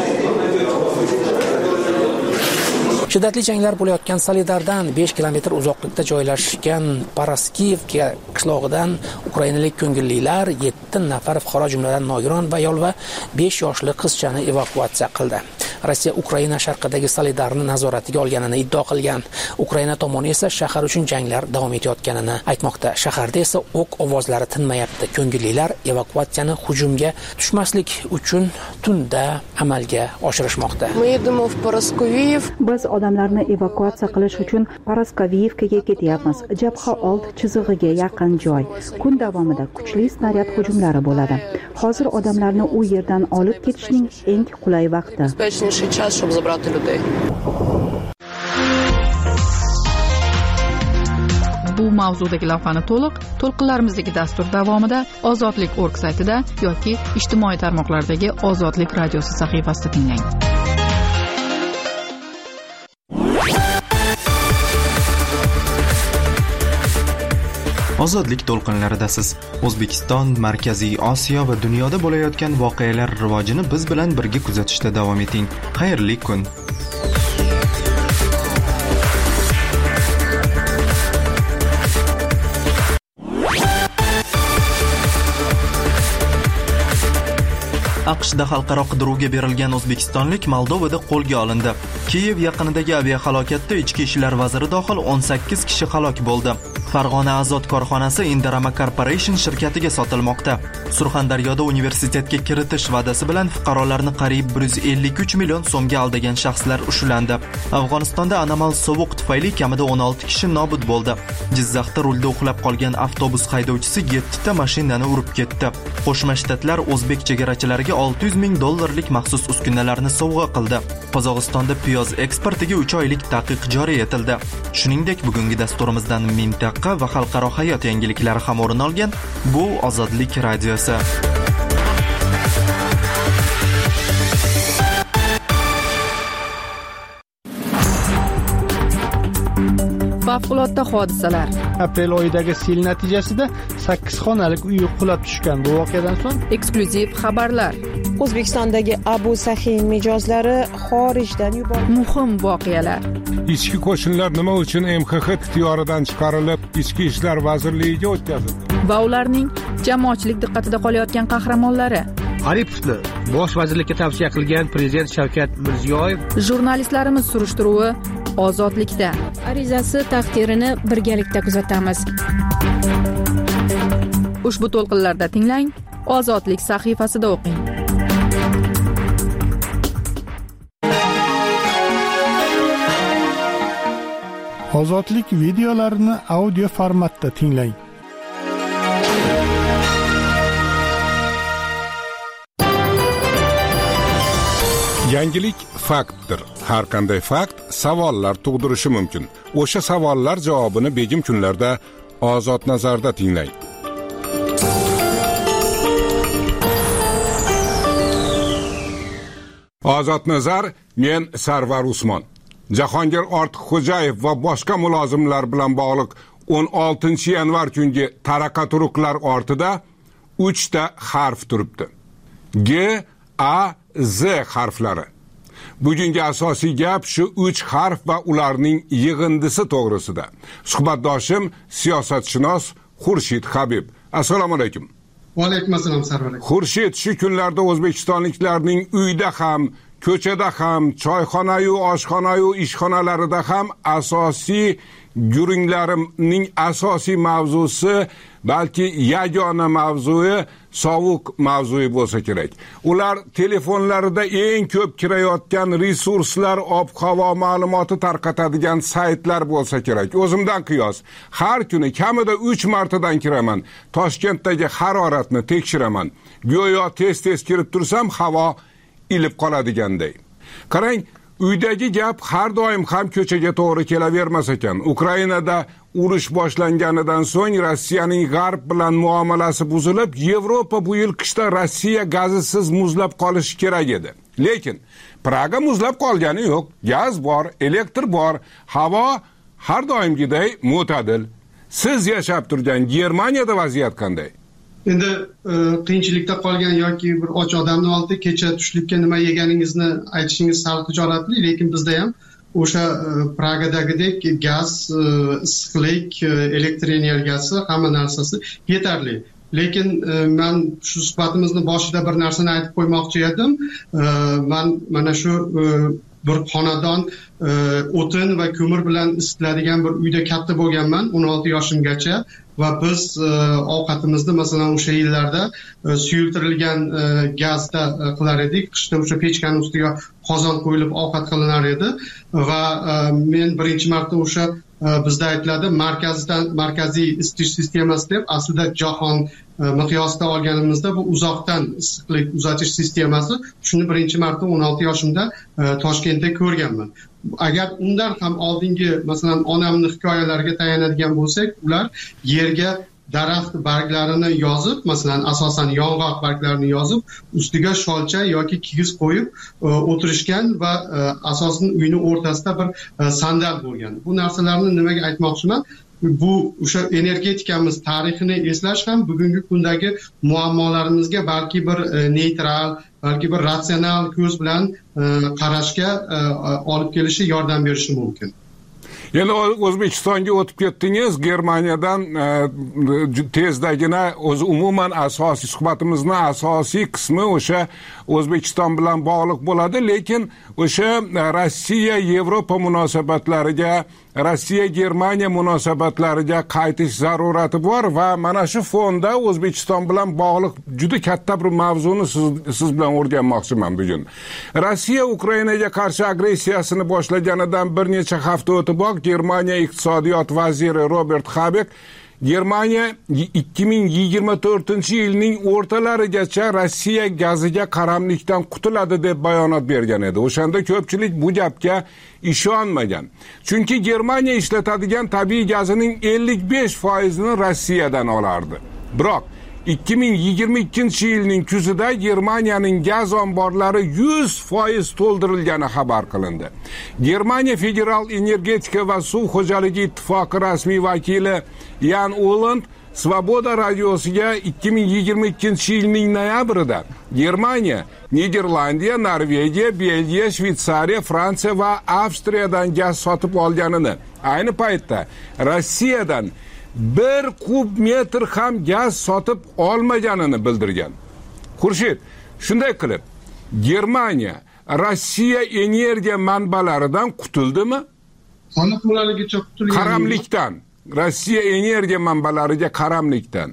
Shiddatli janglar bo'layotgan Solidardan besh kilometr uzoqlikda joylashgan Paraskivka qishlog'idan ukrainalik ko'ngillilar yetti nafar fuqaro jumladan nogiron ayol va besh yoshli qizchani evakuatsiya qildi. Rossiya Ukraina sharqidagi Solidarni nazoratiga olganini iddao qilgan. Ukraina tomoni esa shahar uchun janglar davom etayotganini aytmoqda. Shaharda esa o'q ovozlari tinmayapti. Ko'ngillilar evakuatsiyani hujumga tushmaslik uchun tunda amalga oshirishmoqda. Biz odamlarni evakuatsiya qilish uchun Paraskaviyevkaga ketyapmiz. Jabha old chizig'iga yaqin joy. Kun davomida kuchli snaryad hujumlari bo'ladi. Hozir odamlarni u yerdan olib ketishning eng qulay vaqti. Bu mavzudagi lavhani to'liq to'lqinlarimizdagi dastur davomida ozodlik nokta org saytida yoki ijtimoiy tarmoqlardagi Ozodlik radiosi sahifasida tinglang. Ozodlik to'lqinlaridasiz. O'zbekiston, Markaziy Osiyo va dunyoda bo'layotgan voqealar rivojini biz bilan birga kuzatishda davom eting. Xayrli kun. AQShda xalqaro qidiruvga berilgan o'zbekistonlik Moldovada qo'lga olindi. Kiyev yaqinidagi aviahalokatda ichki ishlar vaziri dohil o'n sakkiz kishi halok bo'ldi. Farg'ona Azot korxonasi Indarama Corporation shirkatiga sotilmoqda. Surxondaryoda universitetga kiritish va'dasi bilan fuqarolarni qariyb bir yuz ellik uch million so'mga aldagan shaxslar ushlandi. Afg'onistonda anomal sovuq tufayli kamida o'n olti kishi nobud bo'ldi. Jizzaxda rulda uxlab qolgan avtobus haydovchisi yetti ta mashinani urib ketdi. Qo'shma Shtatlar o'zbek chegarachilariga olti yuz ming dollarlik maxsus uskunalarni sovg'a qildi. Qozog'istonda piyoz eksportiga uch oylik taqiq joriy etildi. Shuningdek, bugungi dasturimizdan mintaqa va xalqaro hayot yangiliklari ham o'rin olgan. Bu Ozodlik radiosi. Favqulodda hodisalar. Aprel oyidagi sel natijasida sakkiz xonalik uy qulab tushgan. Bu voqeadan so'ng eksklyuziv xabarlar. O'zbekistondagi Abu Sahin mijozlari xorijdan yuborildi. Muhim voqealar. Ichki qo'shinlar nima uchun M X X ixtiyoridan chiqarilib, Ichki ishlar vazirligiga o'tkazildi? Va ularning jamoatchilik diqqatida qolayotgan qahramonlari. Aripovni bosh vazirlikka tavsiya qilgan prezident Shavkat Mirziyoyev. Jurnalistlarimiz surishtiruvi Ozodlikda. Arizasi taqdirini birgalikda kuzatamiz. Ushbu to'lqinlarda tinglang, Ozodlik sahifasida o'qing. Ozodlik videolarini audio formatda tinglang. Yangilik faktdir. Har qanday fakt savollar tug'dirishi mumkin. O'sha savollar javobini begim kunlarda Ozod nazarda tinglang. Ozod nazar, men Sarvar Usmon. Jahongir Ortiqxo'jayev va boshqa mulozimlar bilan bog'liq o'n oltinchi yanvar kungi taraqaturuqlar ortida uch ta harf turibdi. G, A, Z harflari. Bugungi asosiy gap shu uch harf va ularning yig'indisi to'g'risida. Suhbatdoshim siyosatshunos Xurshid Habib. Assalomu alaykum. Va alaykum assalom Sarvar aka. Xurshid, shu kunlarda o'zbekistonliklarning uyda ham, ko'chada ham, choyxona-yu, oshxona-yu, ishxonalarida ham asosiy guringlarimning asosiy mavzusi, balki yagona mavzui sovuq mavzui bo'lsa kerak. Ular telefonlarida eng ko'p kirayotgan resurslar, ob-havo ma'lumoti tarqatadigan saytlar bo'lsa kerak. O'zimdan qiyos, har kuni kamida uch martadan kiraman. Toshkentdagi haroratni tekshiraman. Go'yo tez-tez kirib tursam, havo ilib qoladiganday. Qarang, uydagi gap har doim ham ko'chaga to'g'ri kelavermas ekan. Ukrainada urush boshlanganidan so'ng Rossiyaning g'arb bilan muomalasi buzilib, Yevropa bu yil qishda Rossiya gazisiz muzlab qolishi kerak edi. Lekin Praga muzlab qolgani yo'q. Gaz bor, elektr bor, havo har doimgiday mo'tadil. Siz yashab turgan Germaniyada vaziyat qanday? Endi qiyinchilikda qolgan yoki bir och odamni oldida kecha tushlikka nima yeganingizni aytishingiz sal tijoratli, lekin bizda ham o'sha Pragadagidek gaz, issiqlik, elektr energiyasi, hamma narsasi yetarli. lekin men shu suhbatimizni boshida bir narsani aytib qo'ymoqchi edim. Men mana shu bir xonadon o'tin va ko'mir bilan isitiladigan bir uyda katta bo'lganman o'n olti yoshimgacha va biz ovqatimizni masalan o'sha yillarda suyultirilgan gazda qilar edik. Qishda o'sha pechkani ustiga qozon qo'yilib ovqat qilinar edi va men birinchi marta o'sha bizda aytiladi markazdan markaziy isitish sistemasi deb, aslida jahon miqyosida olganimizda bu uzoqdan issiqlik uzatish sistemasi. Shuni birinchi marta o'n olti yoshimda Toshkentda ko'rganman. Agar undan ham oldingi masalan onamning hikoyalariga tayanadigan bo'lsak, ular yerga daraxt barglarini yozib, masalan asosan yong'oq barglarini yozib, ustiga sholcha yoki kigiz qo'yib o'tirishgan va asosan uyning o'rtasida bir sandal bo'lgan. Bu narsalarni nimaga aytmoqchiman? Bu o'sha energetikamiz tarixini eslash ham bugungi kundagi muammolarimizga balki bir neytral, balki bir ratsional ko'z bilan qarashga olib kelishi, yordam berishi mumkin. Endi O'zbekistonga o'tib ketdingiz. Germaniyadan tezdagina o'zi umuman asosiy suhbatimizni asosiy qismi o'sha O'zbekiston bilan bog'liq bo'ladi, lekin o'sha Rossiya Yevropa munosabatlariga, Rossiya Germaniya munosabatlariga qaytish zarurati bor va mana shu fonda O'zbekiston bilan bog'liq juda katta bir mavzuni siz, siz bilan o'rganmoqchiman bugun. Rossiya Ukrainaga qarshi agressiyasini boshlaganidan bir necha hafta o'tiboq Germaniya iqtisodiyot vaziri Robert Habeck Germaniya ikki ming yigirma to'rtinchi yilning o'rtalarigacha Rossiya gaziga qaramlikdan qutuladi deb bayonot bergan edi. O'shanda ko'pchilik bu gapga ishonmagan. Chunki Germaniya ishlatadigan tabiiy gazining ellik besh foizini Rossiyadan olardi. Biroq ikki ming yigirma ikkinchi yilning kuzida Germaniyaning gaz omborlari yuz foiz to'ldirilgani xabar qilindi. Germaniya Federal energetika va suv xo'jaligi ittifoqi rasmiy vakili Jan Uland Svoboda radiosiga ikki ming yigirma ikkinchi yilning noyabrida Germaniya, Niderlandiya, Norvegiya, Belgiya, Shveysariya, Fransiya va Avstriyadan gaz sotib olganini, ayni paytda Rossiyadan bir kub metr ham gaz sotib olmaganini bildirgan. Xurshid, shunday qilib, Germaniya Rossiya energiya manbalaridan qutuldimi? Qaramlikdan, Rossiya energiya manbalariga qaramlikdan.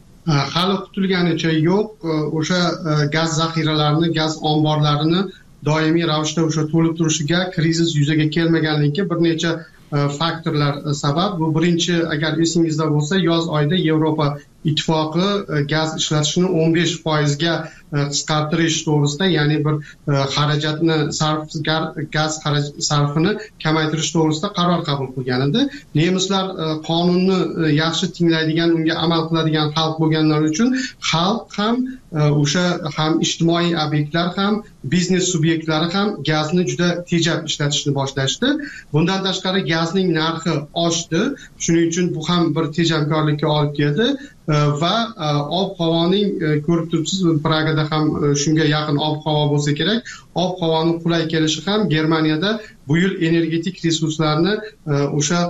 Hali qutulganicha yo'q. O'sha gaz zaxiralarini, gaz omborlarini doimiy ravishda o'sha to'lib turishiga, krizis yuzaga kelmaganligiga bir necha faktorlar sabab. Bu birinchi, agar esingizda bo'lsa, yoz oyida Yevropa ittifoqi gaz ishlatishni o'n besh foizga qisqartirish to'g'risida, ya'ni bir xarajatni sarf gaz sarfini kamaytirish to'g'risida qaror qabul qilgan edi. Nemislar qonunni yaxshi tinglaydigan, unga amal qiladigan xalq bo'lganlari uchun xalq ham o'sha ham ijtimoiy obyektlar ham biznes subyektlari ham gazni juda tejab ishlatishni boshlashdi. Bundan tashqari gazning narxi oshdi. Shuning uchun bu ham bir tejamkorlikka olib keldi va ob-havoning, ko'rib turibsiz, Pragada ham shunga yaqin ob-havo bo'lsa kerak, ob-havoning qulay kelishi ham Germaniyada bu yil energetik resurslarni o'sha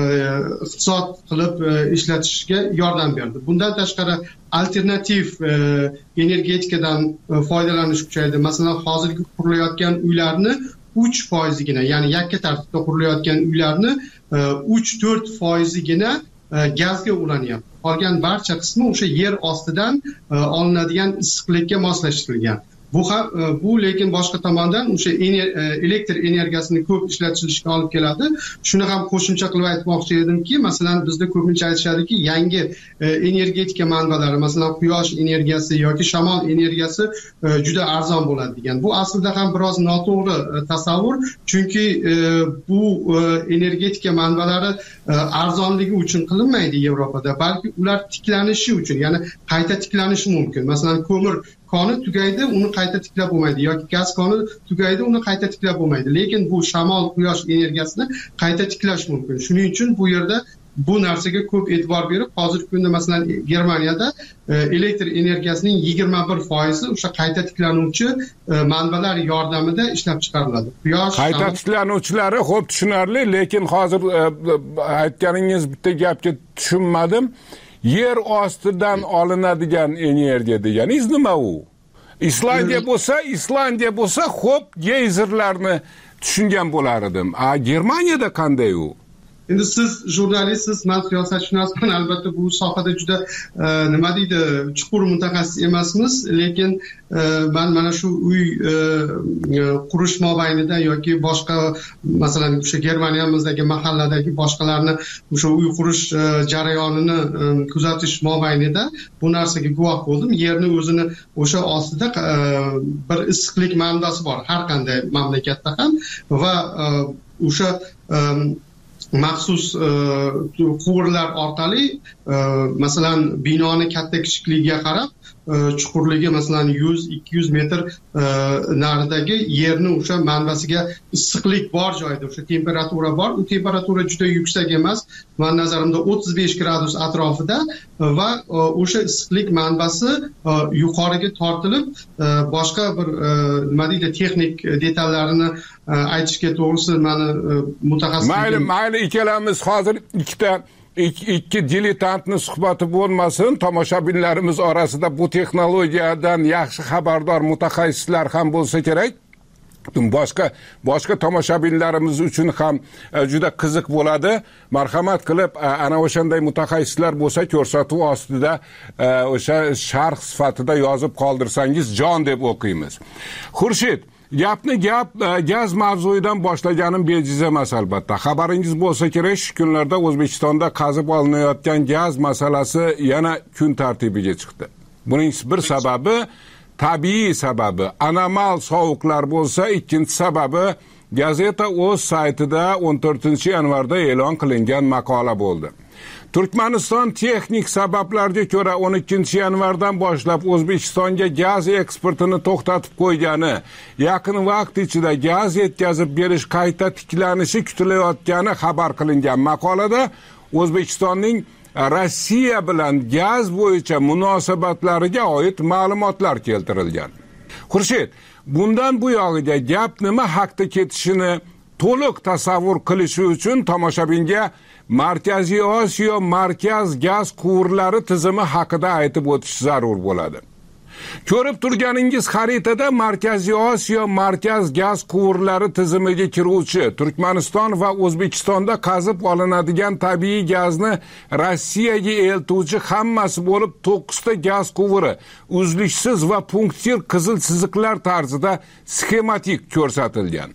iqtisod qilib ishlatishga yordam berdi. Bundan tashqari alternativ energetikadan foydalanish kuchaydi. Masalan, hozirgi qurilayotgan uylarni uch foizigina, ya'ni yakka tartibda qurilayotgan uylarni uch to'rt foizigina gazga ulanyapti. Qolgan barcha qismi o'sha yer ostidan olinadigan issiqlikka moslashtirilgan. Bu bu lekin boshqa tomondan o'sha elektr energiyasini ko'p ishlatilishga olib keladi. Shuni ham qo'shimcha qilib aytmoqchi edimki, masalan, bizda ko'pincha aytishadiki, yangi energetika manbalari, masalan, quyosh energiyasi yoki shamol energiyasi juda arzon bo'ladi degan. Bu aslida ham biroz noto'g'ri tasavvur, chunki bu energetika manbalari arzonligi uchun qilinmaydi Yevropada, balki ular tiklanishi uchun, ya'ni qayta tiklanishi mumkin. Masalan, ko'mir koni tugaydi, uni qayta tiklab bo'lmaydi, yoki gaz koni tugaydi, uni qayta tiklab bo'lmaydi. Lekin bu shamol, quyosh energiyasini qayta tiklash mumkin. Shuning uchun bu yerda bu narsaga ko'p e'tibor berib, hozirgi kunda masalan Germaniyada elektr energiyasining yigirma bir foizi o'sha qayta tiklanuvchi manbalar yordamida ishlab chiqariladi. Quyosh qayta tiklanuvchilari xo'p tushunarli, lekin hozir aytganingiz bitta gapga tushunmadim. yer ostidan olinadigan energiya deganingiz nima u? Islandiya bo'lsa, Islandiya bo'lsa, xo'p, geyzerlarni tushungan bo'lar edim. A Germaniyada qanday u? Endi siz jurnalistsiz, men siyosatshunosman, albatta bu sohada juda nima deydi, chuqur mutaxassis emasmiz, lekin men mana shu uy qurish mobaynida yoki boshqa, masalan, o'sha Germaniyamizdagi mahalladagi boshqalarni o'sha uy qurish jarayonini kuzatish mobaynida bu narsaga guvoh bo'ldim. Yerni o'zini o'sha ostida bir issiqlik manbasi bor, har qanday mamlakatda ham, va o'sha maxsus quvurlar orqali, masalan, binoni katta kichikligiga qarab, chuqurligi masalan yuz ikki yuz metr naridagi yerni o'sha manbasiga issiqlik bor joyda o'sha temperatura bor. U temperatura juda yuksak emas, men nazarimda o'ttiz besh gradus atrofida, va o'sha issiqlik manbasi yuqoriga tortilib, boshqa bir nima deydi, texnik detallarini aytishga to'g'risi meni mutaxassis. Mayli, mayli, ikkalamiz hozir ikkita ikki diletantni suhbati bo'lmasin, tomoshabinlarimiz orasida bu texnologiyadan yaxshi xabardor mutaxassislar ham bo'lsa kerak. Boshqa boshqa tomoshabinlarimiz uchun ham juda qiziq bo'ladi. Marhamat qilib, ana o'shanday mutaxassislar bo'lsa, ko'rsatuv ostida o'sha sharh sifatida yozib qoldirsangiz, jon deb o'qiymiz. Xurshid, gapni gap gaz mavzuidan boshlaganim bejiz emas albatta. Xabaringiz bo'lsa kerak, shu kunlarda O'zbekistonda qazib olinayotgan gaz masalasi yana kun tartibiga chiqdi. Buning bir sababi tabiiy sababi, anomal sovuqlar bo'lsa, ikkinchi sababi gazeta o'z saytida o'n to'rtinchi yanvarda e'lon qilingan maqola bo'ldi. Turkmaniston texnik sabablarga ko'ra o'n ikkinchi yanvardan boshlab O'zbekistonga gaz eksportini to'xtatib qo'ygani, yaqin vaqt ichida gaz yetkazib berish qayta tiklanishi kutilayotgani xabar qilingan maqolada O'zbekistonning Rossiya bilan gaz bo'yicha munosabatlariga oid ma'lumotlar keltirilgan. Xurshid, bundan bu yog'iga gap nima haqda ketishini to'liq tasavvur qilish uchun tomoshabinga Markaziy Osiyo markaz gaz quvurlari tizimi haqida aytib o'tish zarur bo'ladi. Ko'rib turganingiz xaritada Markaziy Osiyo markaz gaz quvurlari tizimiga kiruvchi Turkmaniston va O'zbekistonda qazib olinadigan tabiiy gazni Rossiyaga eltuvchi hammasi bo'lib to'qqizta gaz quvuri uzluksiz va punktir qizil chiziqlar tarzida sxematik ko'rsatilgan.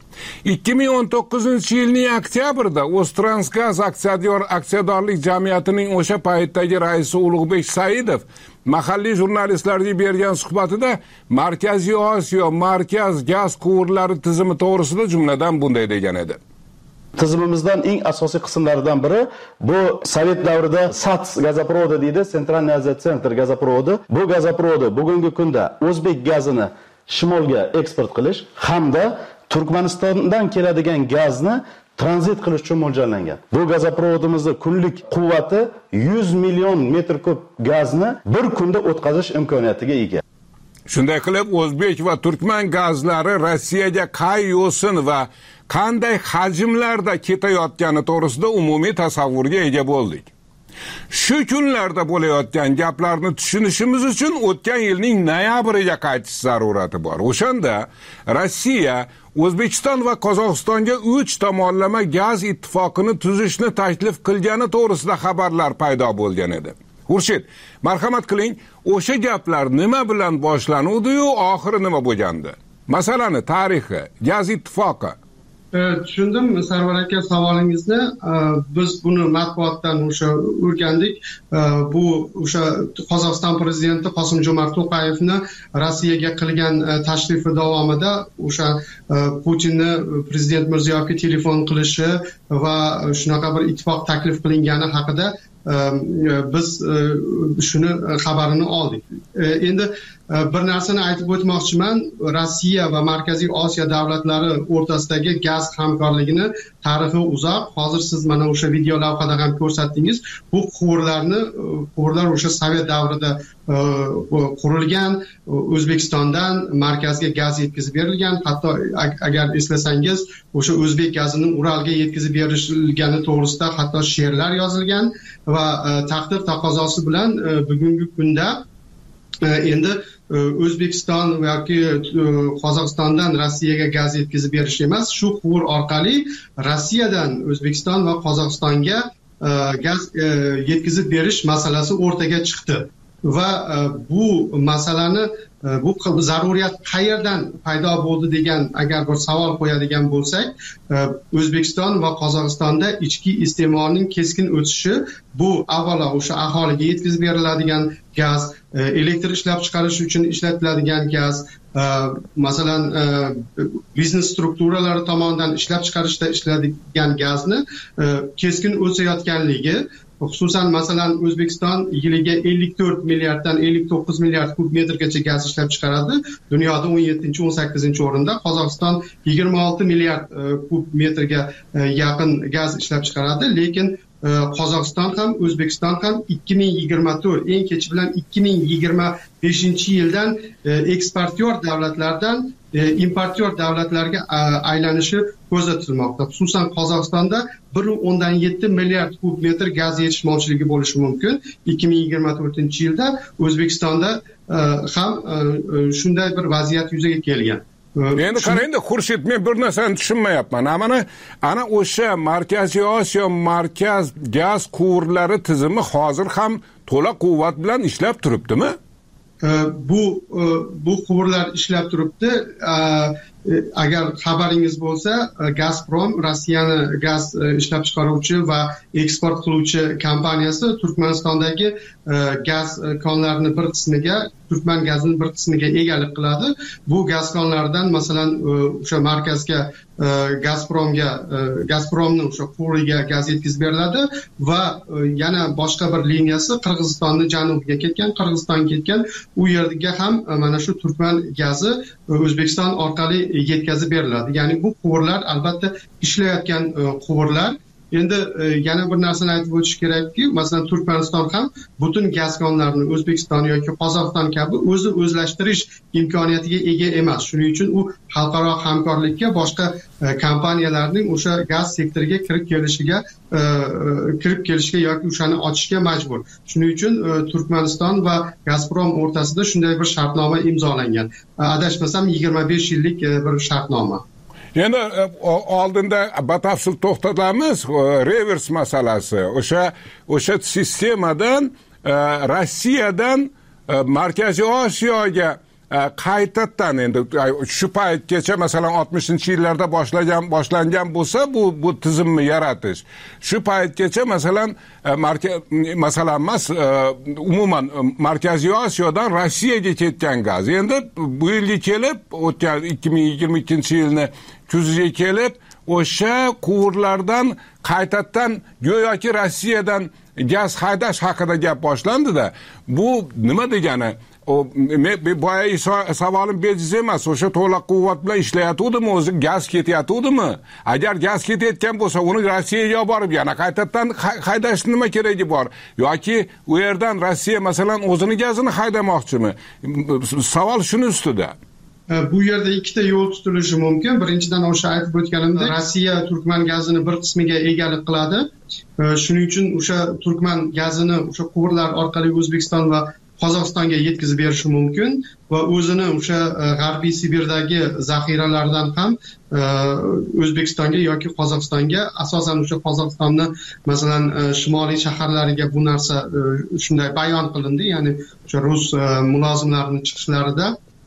ikki ming o'n to'qqizinchi yilning oktyabrida O'ztransgaz aksiyador aksiyadorlik jamiyatining o'sha paytdagi raisi Ulug'bek Saidov mahalliy jurnalistlarga bergan suhbatida Markaziy Osiyo markaz gaz quvurlari tizimi to'g'risida jumladan bunday degan edi. Tizimimizdan eng asosiy qismlaridan biri bu Sovet davrida SATS gazoprovodi deydi, Centralniy Aziya Center gazoprovodi. Bu gazoprovodi bugungi kunda o'zbek gazini shimolga eksport qilish hamda Turkmanistondan keladigan gazni tranzit qilish uchun mo'ljallangan. Bu gazoprovodimizning kunlik quvvati yuz million metr kub gazni bir kunda o'tkazish imkoniyatiga ega. Shunday qilib, o'zbek va turkman gazlari Rossiyaga qay yo'sin va qanday hajmlarda ketayotgani to'g'risida umumiy tasavvurga ega bo'ldik. Shu kunlarda bo'layotgan gaplarni tushunishimiz uchun o'tgan yilning noyabriga qaytish zarurati bor. O'shanda Rossiya O'zbekiston va Qozog'istonga uch tomonlama gaz ittifoqini tuzishni taklif qilgani to'g'risida xabarlar paydo bo'lgan edi. Xurshid, marhamat qiling, o'sha gaplar nima bilan boshlanuvdi-yu, oxiri nima bo'lgandi? Masalani tarixi, gaz ittifoqi. Tushundim Sarvar aka savolingizni. Biz buni matbuotdan o'sha o'rgandik. Bu o'sha Qozog'iston prezidenti Qosim-Jo'mart To'qayevni Rossiyaga qilgan tashrifi davomida o'sha Putinni prezident Mirziyoyevga telefon qilishi va shunaqa bir ittifoq taklif qilingani haqida biz shuni xabarini oldik. Endi bir narsani aytib o'tmoqchiman. Rossiya va Markaziy Osiyo davlatlari o'rtasidagi gaz hamkorligini tarixi uzoq. Hozir siz mana o'sha video lavhada ham ko'rsatdingiz. Bu quvurlarni quvurlar o'sha Sovet davrida qurilgan, O'zbekistondan markazga gaz yetkazib berilgan. Hatto agar eslasangiz, o'sha o'zbek gazining Uralga yetkazib berilgani to'g'risida hatto she'rlar yozilgan va taqdir taqozosi bilan bugungi kunda endi O'zbekiston yoki Qozog'istondan Rossiyaga gaz yetkazib berish emas, shu quvur orqali Rossiyadan O'zbekiston va Qozog'istonga gaz yetkazib berish masalasi o'rtaga chiqdi. Va bu masalani bu zaruriyat qayerdan paydo bo'ldi degan agar bir savol qo'yadigan bo'lsak, O'zbekiston va Qozog'istonda ichki iste'molning keskin o'sishi, bu avvalo o'sha aholiga yetkazib beriladigan gaz, elektr ishlab chiqarish uchun ishlatiladigan gaz, masalan biznes strukturalari tomonidan ishlab chiqarishda ishlatiladigan gazni keskin o'sayotganligi, xususan masalan O'zbekiston yiliga ellik to'rt milliarddan ellik to'qqiz milliard kub metrgacha gaz ishlab chiqaradi. Dunyoda o'n yettinchi o'n sakkizinchi o'rinda. Qozog'iston yigirma olti milliard kub metrga yaqin gaz ishlab chiqaradi, lekin Qozog'iston ham O'zbekiston ham ikki ming yigirma to'rt eng kech bilan ikki ming yigirma beshinchi yildan eksportyor davlatlardan importyor davlatlarga aylanishi ko'zda tutilmoqda. Xususan Qozog'istonda bir o'ndan yetti milliard kub metr gaz yetishmovchiligi bo'lishi mumkin. ikki ming yigirma to'rtinchi yilda O'zbekistonda ham shunday bir vaziyat yuzaga kelgan. Endi qarang, Xurshid, men bir narsani tushunmayapman. Mana ana o'sha Markaziy Osiyo markaz gaz quvurlari tizimi hozir ham to'la quvvat bilan ishlab turibdimi? Bu bu quvurlar ishlab turibdi. Agar xabaringiz bo'lsa, Gazprom, Rossiyani gaz ishlab chiqaruvchi va eksport qiluvchi kompaniyasi Turkmanistondagi gaz konlarining bir qismiga, Turkman gazining bir qismiga egalik qiladi. Bu gaz konlaridan masalan o'sha markazga Gazpromga, Gazpromning o'sha quvuriga gaz yetkazib beriladi va yana boshqa bir liniyasi Qirg'izistonning janubiga ketgan, Qirg'izistonga ketgan. U yerga ham mana shu Turkman gazi O'zbekiston orqali yetkazib beriladi. Ya'ni bu quvurlar albatta ishlayotgan quvurlar. Endi yana bir narsani aytib o'tish kerakki, masalan Turkmaniston ham butun gaz konlarini O'zbekiston yoki Qozog'iston kabi o'zi o'zlashtirish imkoniyatiga ega emas. Shuning uchun u xalqaro hamkorlikka, boshqa kompaniyalarning o'sha gaz sektoriga kirib kelishiga kirib kelishga yoki o'shani ochishga majbur. Shuning uchun Turkmaniston va Gazprom o'rtasida shunday bir shartnoma imzolangan. Adashmasam yigirma besh yillik bir shartnoma. Endi oldinda batafsil to'xtalamiz, revers masalasi. O'sha o'sha sistemadan Rossiyadan Markaziy Osiyoga qaytadan endi shu paytgacha masalan oltmishinchi yillarda boshlagan boshlangan bo'lsa bu bu tizimni yaratish. Shu paytgacha masalan masalan emas, umuman Markaziy Osiyodan Rossiyaga ketgan gaz. Endi bu yilga kelib, o'tgan ikki ming yigirma ikkinchi yilni kuziga kelib o'sha quvurlardan qaytadan go'yoki Rossiyadan gaz haydash haqida gap boshlandi-da. Bu nima degani? O boya savolim bejiz emas. O'sha to'la quvvat bilan ishlayotdimi, o'zi gaz ketyaptimi? Agar gaz ketayotgan bo'lsa, uni Rossiyaga olib borib yana qaytadan haydash nima keragi bor? Yoki u yerdan Rossiya masalan o'zini gazini haydamoqchimi? Savol shuni ustida. Bu yerda ikkita yo'l tutilishi mumkin. Birinchidan o'sha aytib o'tganimdek, Rossiya Turkman gazini bir qismiga egalik qiladi. Shuning uchun o'sha Turkman gazini o'sha quvurlar orqali O'zbekiston va Qozog'istonga yetkazib berishi mumkin va o'zini o'sha G'arbiy Sibirdagi zaxiralardan ham O'zbekistonga yoki Qozog'istonga, asosan o'sha Qozog'istonni masalan shimoliy shaharlariga bu narsa shunday bayon qilindi, ya'ni o'sha rus mulozimlarining chiqishlarida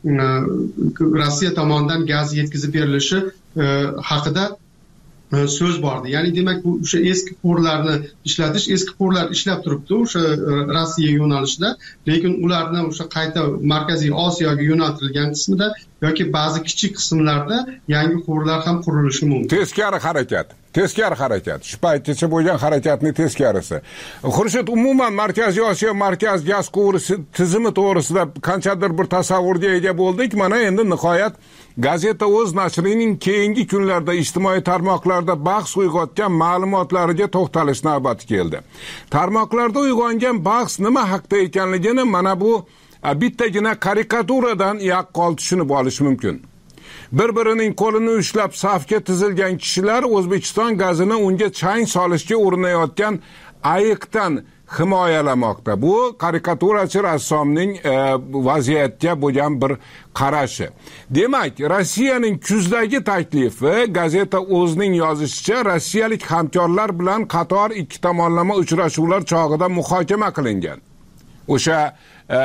Rossiya tomonidan gaz yetkazib berilishi haqida so'z bordi. Ya'ni demak bu o'sha eski quvurlarni ishlatish, eski quvurlar ishlab turibdi o'sha Rossiya yo'nalishida, lekin ularni o'sha qayta Markaziy Osiyoga yo'naltirilgan qismida yoki ba'zi kichik qismlarda yangi quvurlar ham qurilishi mumkin. Teskari harakat. Teskari harakat. Shu paytgacha bo'lgan harakatning teskarisi. Xurshid, umuman Markaziy Osiyo markaz gaz quvuri tizimi to'g'risida qanchadir bir tasavvurga ega bo'ldik. Mana endi nihoyat Gazeta o'z nashrining keyingi kunlarda ijtimoiy tarmoqlarda bahs uyg'otgan ma'lumotlariga to'xtalish navbati keldi. Tarmoqlarda uyg'ongan bahs nima haqida ekanligini mana bu bittagina karikaturadan yaqqol tushunib olish mumkin. Bir-birining qo'lini ushlab safga tizilgan kishilar O'zbekiston gazini unga chang solishga urinayotgan ayiqdan himoyalamoqda. Bu karikaturachi rassomning e, vaziyatga bo'lgan bir qarashi. Demak, Rossiyaning kuzdagi taklifi Gazeta o'zining yozishicha rossiyalik hamkorlar bilan qator ikki tomonlama uchrashuvlar chog'ida muhokama qilingan. O'sha e,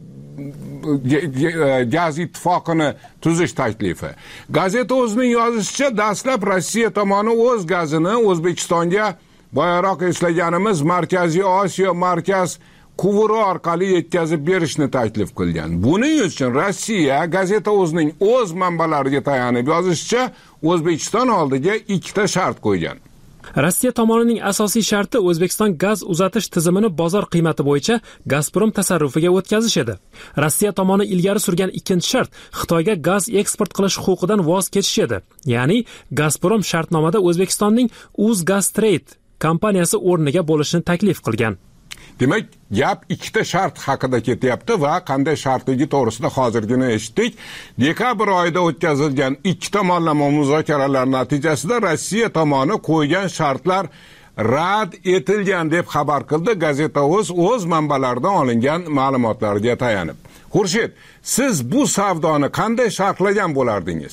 gaz ittifoqini tuzish taklifi. Gazeta o'zining yozishicha dastlab Rossiya tomoni o'z gazini O'zbekistonga boyaroq eslaganimiz Markaziy Osiyo markaz quvuri orqali yetkazib berishni taklif qilgan. Buning uchun Rossiya Gazeta o'zining o'z manbalariga tayanib yozishicha O'zbekiston oldiga ikkita shart qo'ygan. Rossiya tomonining asosiy sharti O'zbekiston gaz uzatish tizimini bozor qiymati bo'yicha Gazprom tasarrufiga o'tkazish edi. Rossiya tomoni ilgari surgan ikkinchi shart Xitoyga gaz eksport qilish huquqidan voz kechish edi. Ya'ni Gazprom shartnomada O'zbekistonning Uzgaztrade kompaniyasi o'rniga bo'lishni taklif qilgan. Demak, gap ikkita shart haqida ketyapti va qanday shartligi to'g'risida hozirgina eshitdik. Dekabr oyida o'tkazilgan ikki tomonlama muzokaralar natijasida Rossiya tomoni qo'ygan shartlar rad etilgan deb xabar qildi Gazeta o'z o'z manbalaridan olingan ma'lumotlarga tayanib. Xurshid, siz bu savdoni qanday sharhlagan bo'lardingiz?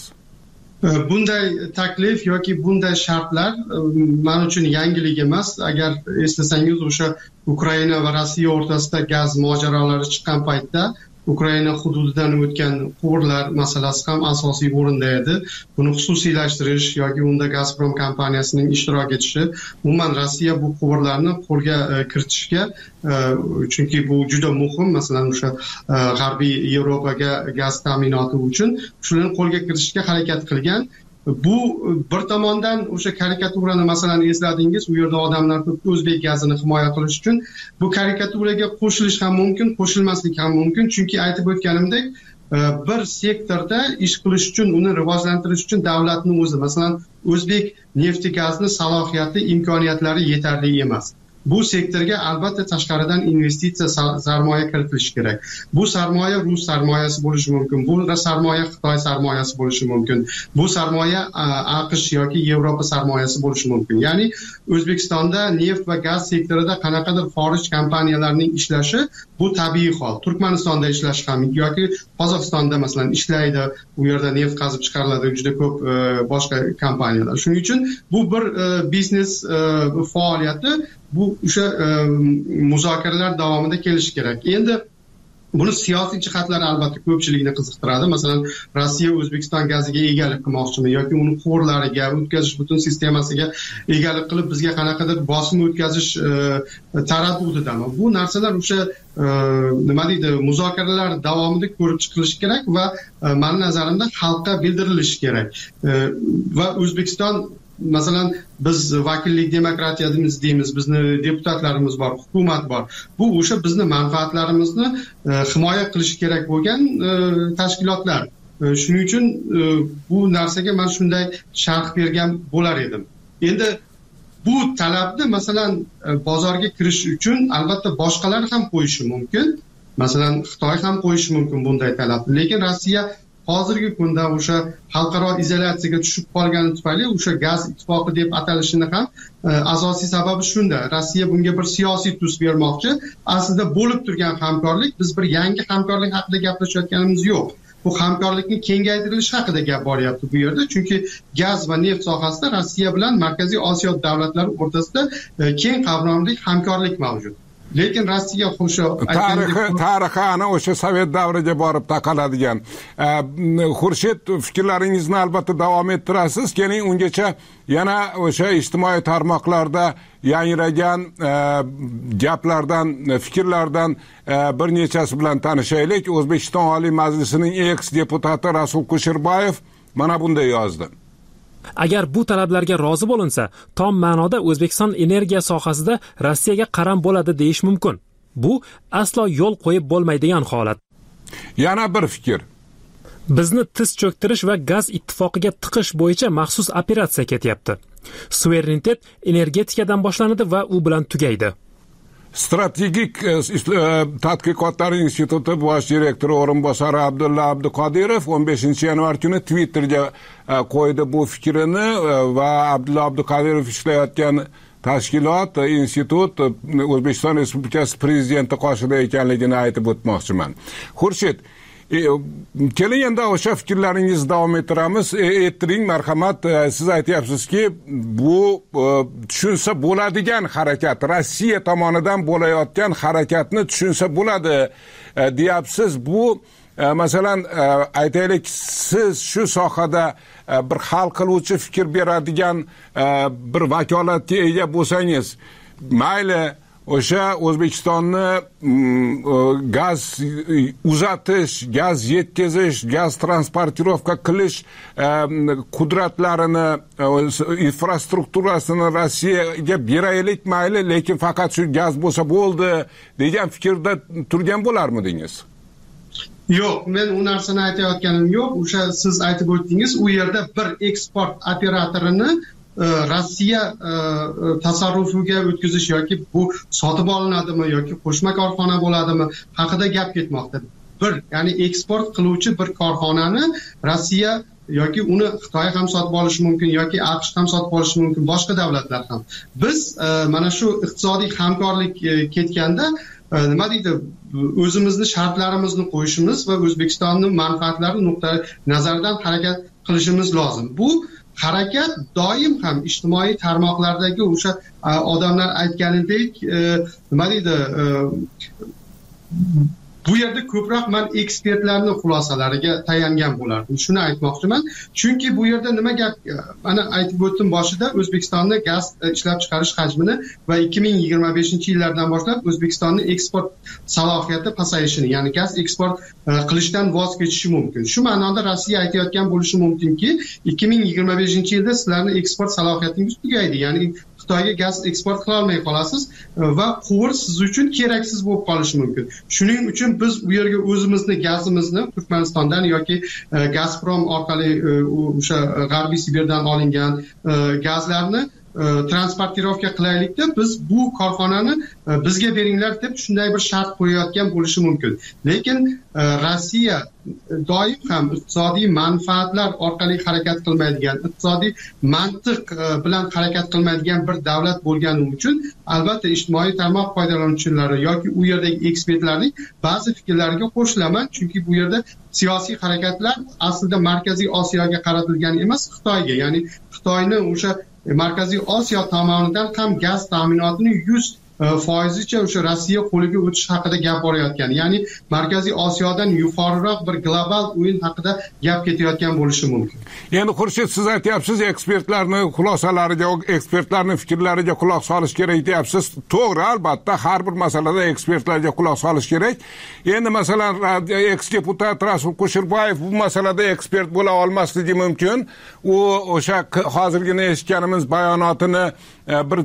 Bunday taklif yoki bunday shartlar men uchun yangilik emas. Agar eslasangiz, o'sha Ukraina va Rossiya o'rtasida gaz mojarolari chiqqan paytda Ukraina hududidan o'tgan quvurlar masalasi ham asosiy o'rinda edi. Buni xususiylashtirish yoki unda Gazprom kompaniyasining ishtirok etishi, umuman Rossiya bu quvurlarni qo'lga kiritishga, chunki bu juda muhim, masalan o'sha G'arbiy Yevropaga gaz ta'minoti uchun shularni qo'lga kiritishga harakat qilgan. Bu bir tomondan o'sha karikaturani masalan esladingiz, u yerda odamlar o'zbek gazini himoya qilish uchun bu karikaturaga qo'shilish ham mumkin, qo'shilmaslik ham mumkin, chunki aytib o'tganimdek bir sektorda ish qilish uchun, uni rivojlantirish uchun davlatning o'zi, masalan o'zbek nefti gazni salohiyati, imkoniyatlari yetarli emas. Bu sektorga albatta tashqaridan investitsiya sarmoya kiritilishi kerak. Bu sarmoya rus sarmoyasi bo'lishi mumkin. Bu sarmoya Xitoy sarmoyasi bo'lishi mumkin. Bu sarmoya AQSh yoki Yevropa sarmoyasi bo'lishi mumkin. Ya'ni O'zbekistonda neft va gaz sektorida qanaqadir xorij kompaniyalarining ishlashi bu tabiiy hol. Turkmanistonda ishlash ham yoki Qozog'istonda masalan ishlaydi. U yerda neft qazib chiqariladi juda ko'p boshqa kompaniyalar. Shuning uchun bu bir biznes faoliyati, bu o'sha muzokaralar davomida kelishi kerak. Endi buni siyosiy jihatlari albatta ko'pchilikni qiziqtiradi. Masalan, Rossiya O'zbekiston gaziga egalik qilmoqchimi yoki uni quvurlariga, o'tkazish butun sistemasiga egalik qilib bizga qanaqadir bosim o'tkazish taraddudidami? Bu narsalar o'sha nima deydi, muzokaralar davomida ko'rib chiqilishi kerak va mening nazarimda xalqqa bildirilishi kerak. Va O'zbekiston, masalan, biz vakillik demokratiyamiz deymiz, bizni deputatlarimiz bor, hukumat bor. Bu o'sha bizni manfaatlarimizni himoya qilish kerak bo'lgan tashkilotlar. Shuning uchun bu narsaga men shunday sharh bergan bo'lar edim. Endi bu talabni masalan bozorga kirish uchun albatta boshqalar ham qo'yishi mumkin. Masalan, Xitoy ham qo'yishi mumkin bunday talabni. Lekin Rossiya hozirgi kunda o'sha xalqaro izolyatsiyaga tushib qolgani tufayli o'sha gaz ittifoqi deb atalishini ham asosiy sababi shunda. Rossiya bunga bir siyosiy tus bermoqchi. Aslida bo'lib turgan hamkorlik, biz bir yangi hamkorlik haqida gaplashayotganimiz yo'q. Bu hamkorlikning kengaytirilishi haqida gap boryapti bu yerda. Chunki gaz va neft sohasida Rossiya bilan Markaziy Osiyo davlatlari o'rtasida keng qavlamli hamkorlik mavjud. lekin Rossiya o'sha tarixi tarixi ana o'sha sovet davriga borib taqaladigan. Xurshid, fikrlaringizni albatta davom ettirasiz. Keling, ungacha yana o'sha ijtimoiy tarmoqlarda yangragan gaplardan, fikrlardan bir nechasi bilan tanishaylik. O'zbekiston Oliy Majlisining eks deputati Rasul Kusherbayev mana bunday yozdi. Agar bu talablarga rozi bo'linsa, tom ma'noda O'zbekiston energiya sohasida Rossiyaga qaram bo'ladi deyish mumkin. Bu aslo yo'l qo'yib bo'lmaydigan holat. Yana bir fikr. Bizni tiz cho'ktirish va gaz ittifoqiga tiqish bo'yicha maxsus operatsiya ketyapti. Suverenitet energetikadan boshlanadi va u bilan tugaydi. Strategik tadqiqotlar instituti bosh direktori o'rinbosari Abdulla Abduqodirov o'n beshinchi yanvar kuni Twitterga qo'ydi bu fikrini va Abdulla Abduqodirov ishlayotgan tashkilot, institut O'zbekiston Respublikasi prezidenti qoshida ekanligini aytib o'tmoqchiman. Xurshid, keling endi o'sha fikrlaringizni davom ettiramiz. Ettiring, marhamat. Siz aytyapsizki, bu tushunsa bo'ladigan harakat, Rossiya tomonidan bo'layotgan harakatni tushunsa bo'ladi deyapsiz. Bu masalan, aytaylik, siz shu sohada bir hal qiluvchi fikr beradigan bir vakolatga ega bo'lsangiz, mayli o'sha O'zbekistonni gaz uzatish, gaz yetkazish, gaz transportirovka qilish qudratlarini, infrastrukturasini Rossiyaga beraylik mayli, lekin faqat shu gaz bo'lsa bo'ldi degan fikrda turgan bo'larmidingiz? Yo'q, men u narsani aytayotganim yo'q. O'sha siz aytib o'tdingiz, u yerda bir eksport operatorini Rossiya tasarrufiga o'tkazish yoki bu sotib olinadimi yoki qo'shma korxona bo'ladimi haqida gap ketmoqda. Bir, ya'ni eksport qiluvchi bir korxonani Rossiya yoki uni Xitoy ham sotib olishi mumkin yoki AQSh ham sotib olishi mumkin, boshqa davlatlar ham. Biz mana shu iqtisodiy hamkorlik ketganda nima deydi, o'zimizni shartlarimizni qo'yishimiz va O'zbekistonning manfaatlari nuqtai nazaridan harakat qilishimiz lozim. Bu harakat doim ham ijtimoiy tarmoqlardagi o'sha odamlar aytganidek nima deydi, bu yerda ko'proq men ekspertlarning xulosalariga tayangan bo'lardim. Shuni aytmoqchiman. Chunki bu yerda nima gap, mana aytib o'tdim boshida, O'zbekistonning gaz ishlab chiqarish hajmini va ikki ming yigirma beshinchi yillardan boshlab O'zbekistonning eksport salohiyati pasayishini, ya'ni gaz eksport qilishdan voz kechishi mumkin. Shu ma'noda Rossiya aytayotgan bo'lishi mumkinki, ikki ming yigirma beshinchi yilda sizlarning eksport salohiyatingiz tugaydi, ya'ni Xitoyga gaz eksport qila olmay qolasiz va quvur siz uchun keraksiz bo'lib qolishi mumkin. Shuning uchun biz u yerga o'zimizni gazimizni Turkmanistondan yoki Gazprom orqali o'sha G'arbiy Sibirdan olingan gazlarni transportirovka qilaylikda biz bu korxonani bizga beringlar deb shunday bir shart qo'yayotgan bo'lishi mumkin. Lekin Rossiya doim ham iqtisodiy manfaatlar orqali harakat qilmaydigan, iqtisodiy mantiq bilan harakat qilmaydigan bir davlat bo'lgani uchun albatta ijtimoiy tarmoq foydalanuvchilari yoki u yerdagi ekspertlarning ba'zi fikrlariga qo'shilaman, chunki bu yerda siyosiy harakatlar aslida Markaziy Osiyoga qaratilgan emas, Xitoyga, ya'ni Xitoyni o'sha Markaziy Osiyo tomonidan ham gaz ta'minotining yuz foizicha o'sha Rossiya qo'liga o'tish haqida gap borayotgan. Ya'ni Markaziy Osiyodan yuqoriroq bir global o'yin haqida gap ketayotgan bo'lishi mumkin. Endi Xurshid, siz aytyapsiz, ekspertlarning xulosalariga, ekspertlarning fikrlariga quloq solish kerak deyapsiz. To'g'ri, albatta, har bir masalada ekspertlarga quloq solish kerak. Endi masalan, eks-deputat Rasul Kusherbayev bu masalada ekspert bo'la olmasligi mumkin. U o'sha hozirgina eshitganimiz bayonotini bir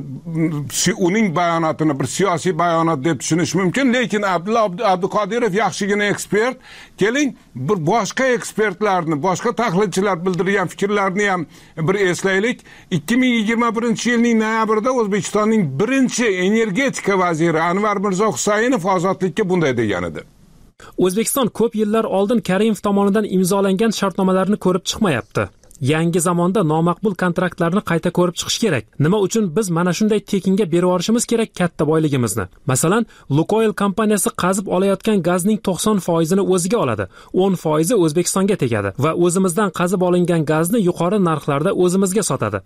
uning bayonotini bir siyosiy bayonot deb tushunish mumkin, lekin Abdulla Abduqodirov yaxshigina ekspert. Keling, bir boshqa ekspertlarni, boshqa tahlilchilar bildirgan fikrlarni ham bir eslaylik. ikki ming yigirma birinchi yilning noyabrida O'zbekistonning birinchi energetika vaziri Anvar Mirzo Husaynov Ozodlikka bunday degan edi. O'zbekiston ko'p yillar oldin Karimov tomonidan imzolangan shartnomalarni ko'rib chiqmayapti. Yangi zamonda nomaqbul kontraktlarni qayta ko'rib chiqish kerak. Nima uchun biz mana shunday tekinga berib yuborishimiz kerak katta boyligimizni? Masalan, Lukoil kompaniyasi qazib olayotgan gazning to'qson foizini o'ziga oladi. o'n foizi O'zbekistonga tegadi va o'zimizdan qazib olingan gazni yuqori narxlarda o'zimizga sotadi.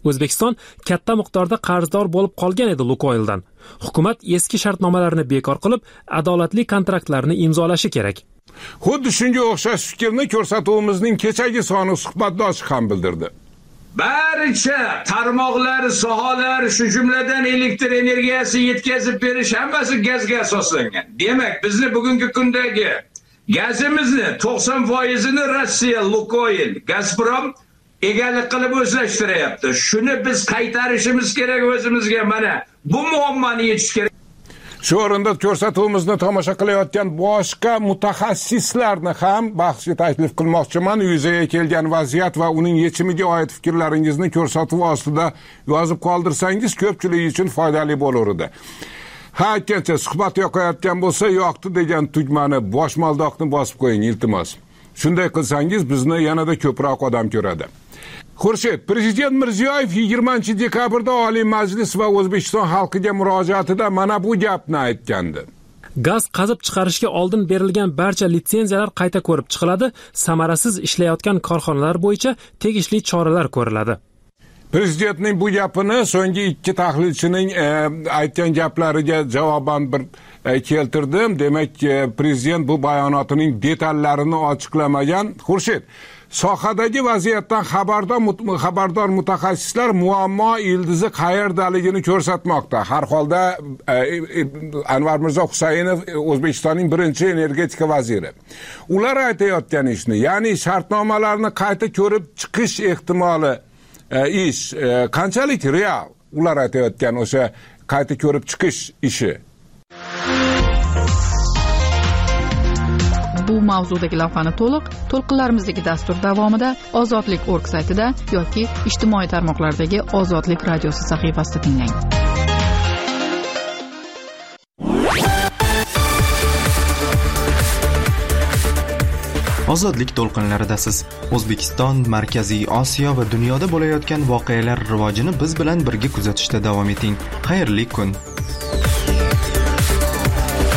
O'zbekiston katta miqdorda qarzdor bo'lib qolgan edi Lukoildan. Hukumat eski shartnomalarni bekor qilib, adolatli kontraktlarni imzolashi kerak. Xuddi shunga o'xshash fikrni ko'rsatuvimizning kechagi soni suhbatdoshi ham bildirdi. Barcha tarmoqlar, sohalar, shu jumladan elektr energiyasi yetkazib berish hammasi gazga asoslangan. Demak, bizni bugungi kundagi gazimizni to'qson foizini Rossiya, Lukoil, Gazprom egalik qilib o'zlashtiryapti. Shuni biz qaytarishimiz kerak o'zimizga. Mana bu muammoni yechish kerak. Shu o'rinda ko'rsatuvimizni tomosha qilayotgan boshqa mutaxassislarni ham bahsga taklif qilmoqchiman. Yuzaga kelgan vaziyat va uning yechimiga oid fikrlaringizni ko'rsatuv ostida yozib qoldirsangiz ko'pchilik uchun foydali bo'lardi. Ha, aytgancha suhbat yoqayotgan bo'lsa, yoqdi degan tugmani, boshmaldoqni bosib qo'ying, iltimos. Shunday qilsangiz bizni yanada ko'proq odam ko'radi. Xurshid, Prezident Mirziyoyev yigirmanchi dekabrda Oliy Majlis va O'zbekiston xalqiga murojaatida mana bu gapni aytgandi. Gaz qazib chiqarishga oldin berilgan barcha litsenziyalar qayta ko'rib chiqiladi, samarasiz ishlayotgan korxonalar bo'yicha tegishli choralar ko'riladi. Prezidentning bu gapini so'nggi ikki tahlilchining e, aytgan gaplariga javoban bir e, keltirdim. Demak, e, prezident bu bayonotining detallarini ochiqlamagan. Xurshid, sohadagi vaziyatdan xabardor xabardor mutaxassislar muammo ildizi qayerdaligini ko'rsatmoqda. Har holda e, e, Anvar Mirzo Husaynov O'zbekistonning birinchi energetika vaziri. Ular aytayotgan ishni, ya'ni shartnomalarni qayta ko'rib chiqish ehtimoli E, ish e, qanchalik real? Ular aytayotgan o'sha qayta ko'rib chiqish ishi. Bu mavzudagi lavhani to'liq to'lqinlarimizdagi dastur davomida Ozodlik nokta org saytida yoki ijtimoiy tarmoqlardagi Ozodlik radiosi sahifasida tinglang. Ozodlik to'lqinlaridasiz. O'zbekiston, Markaziy Osiyo va dunyoda bo'layotgan voqealar rivojini biz bilan birga kuzatishda davom eting. Xayrli kun.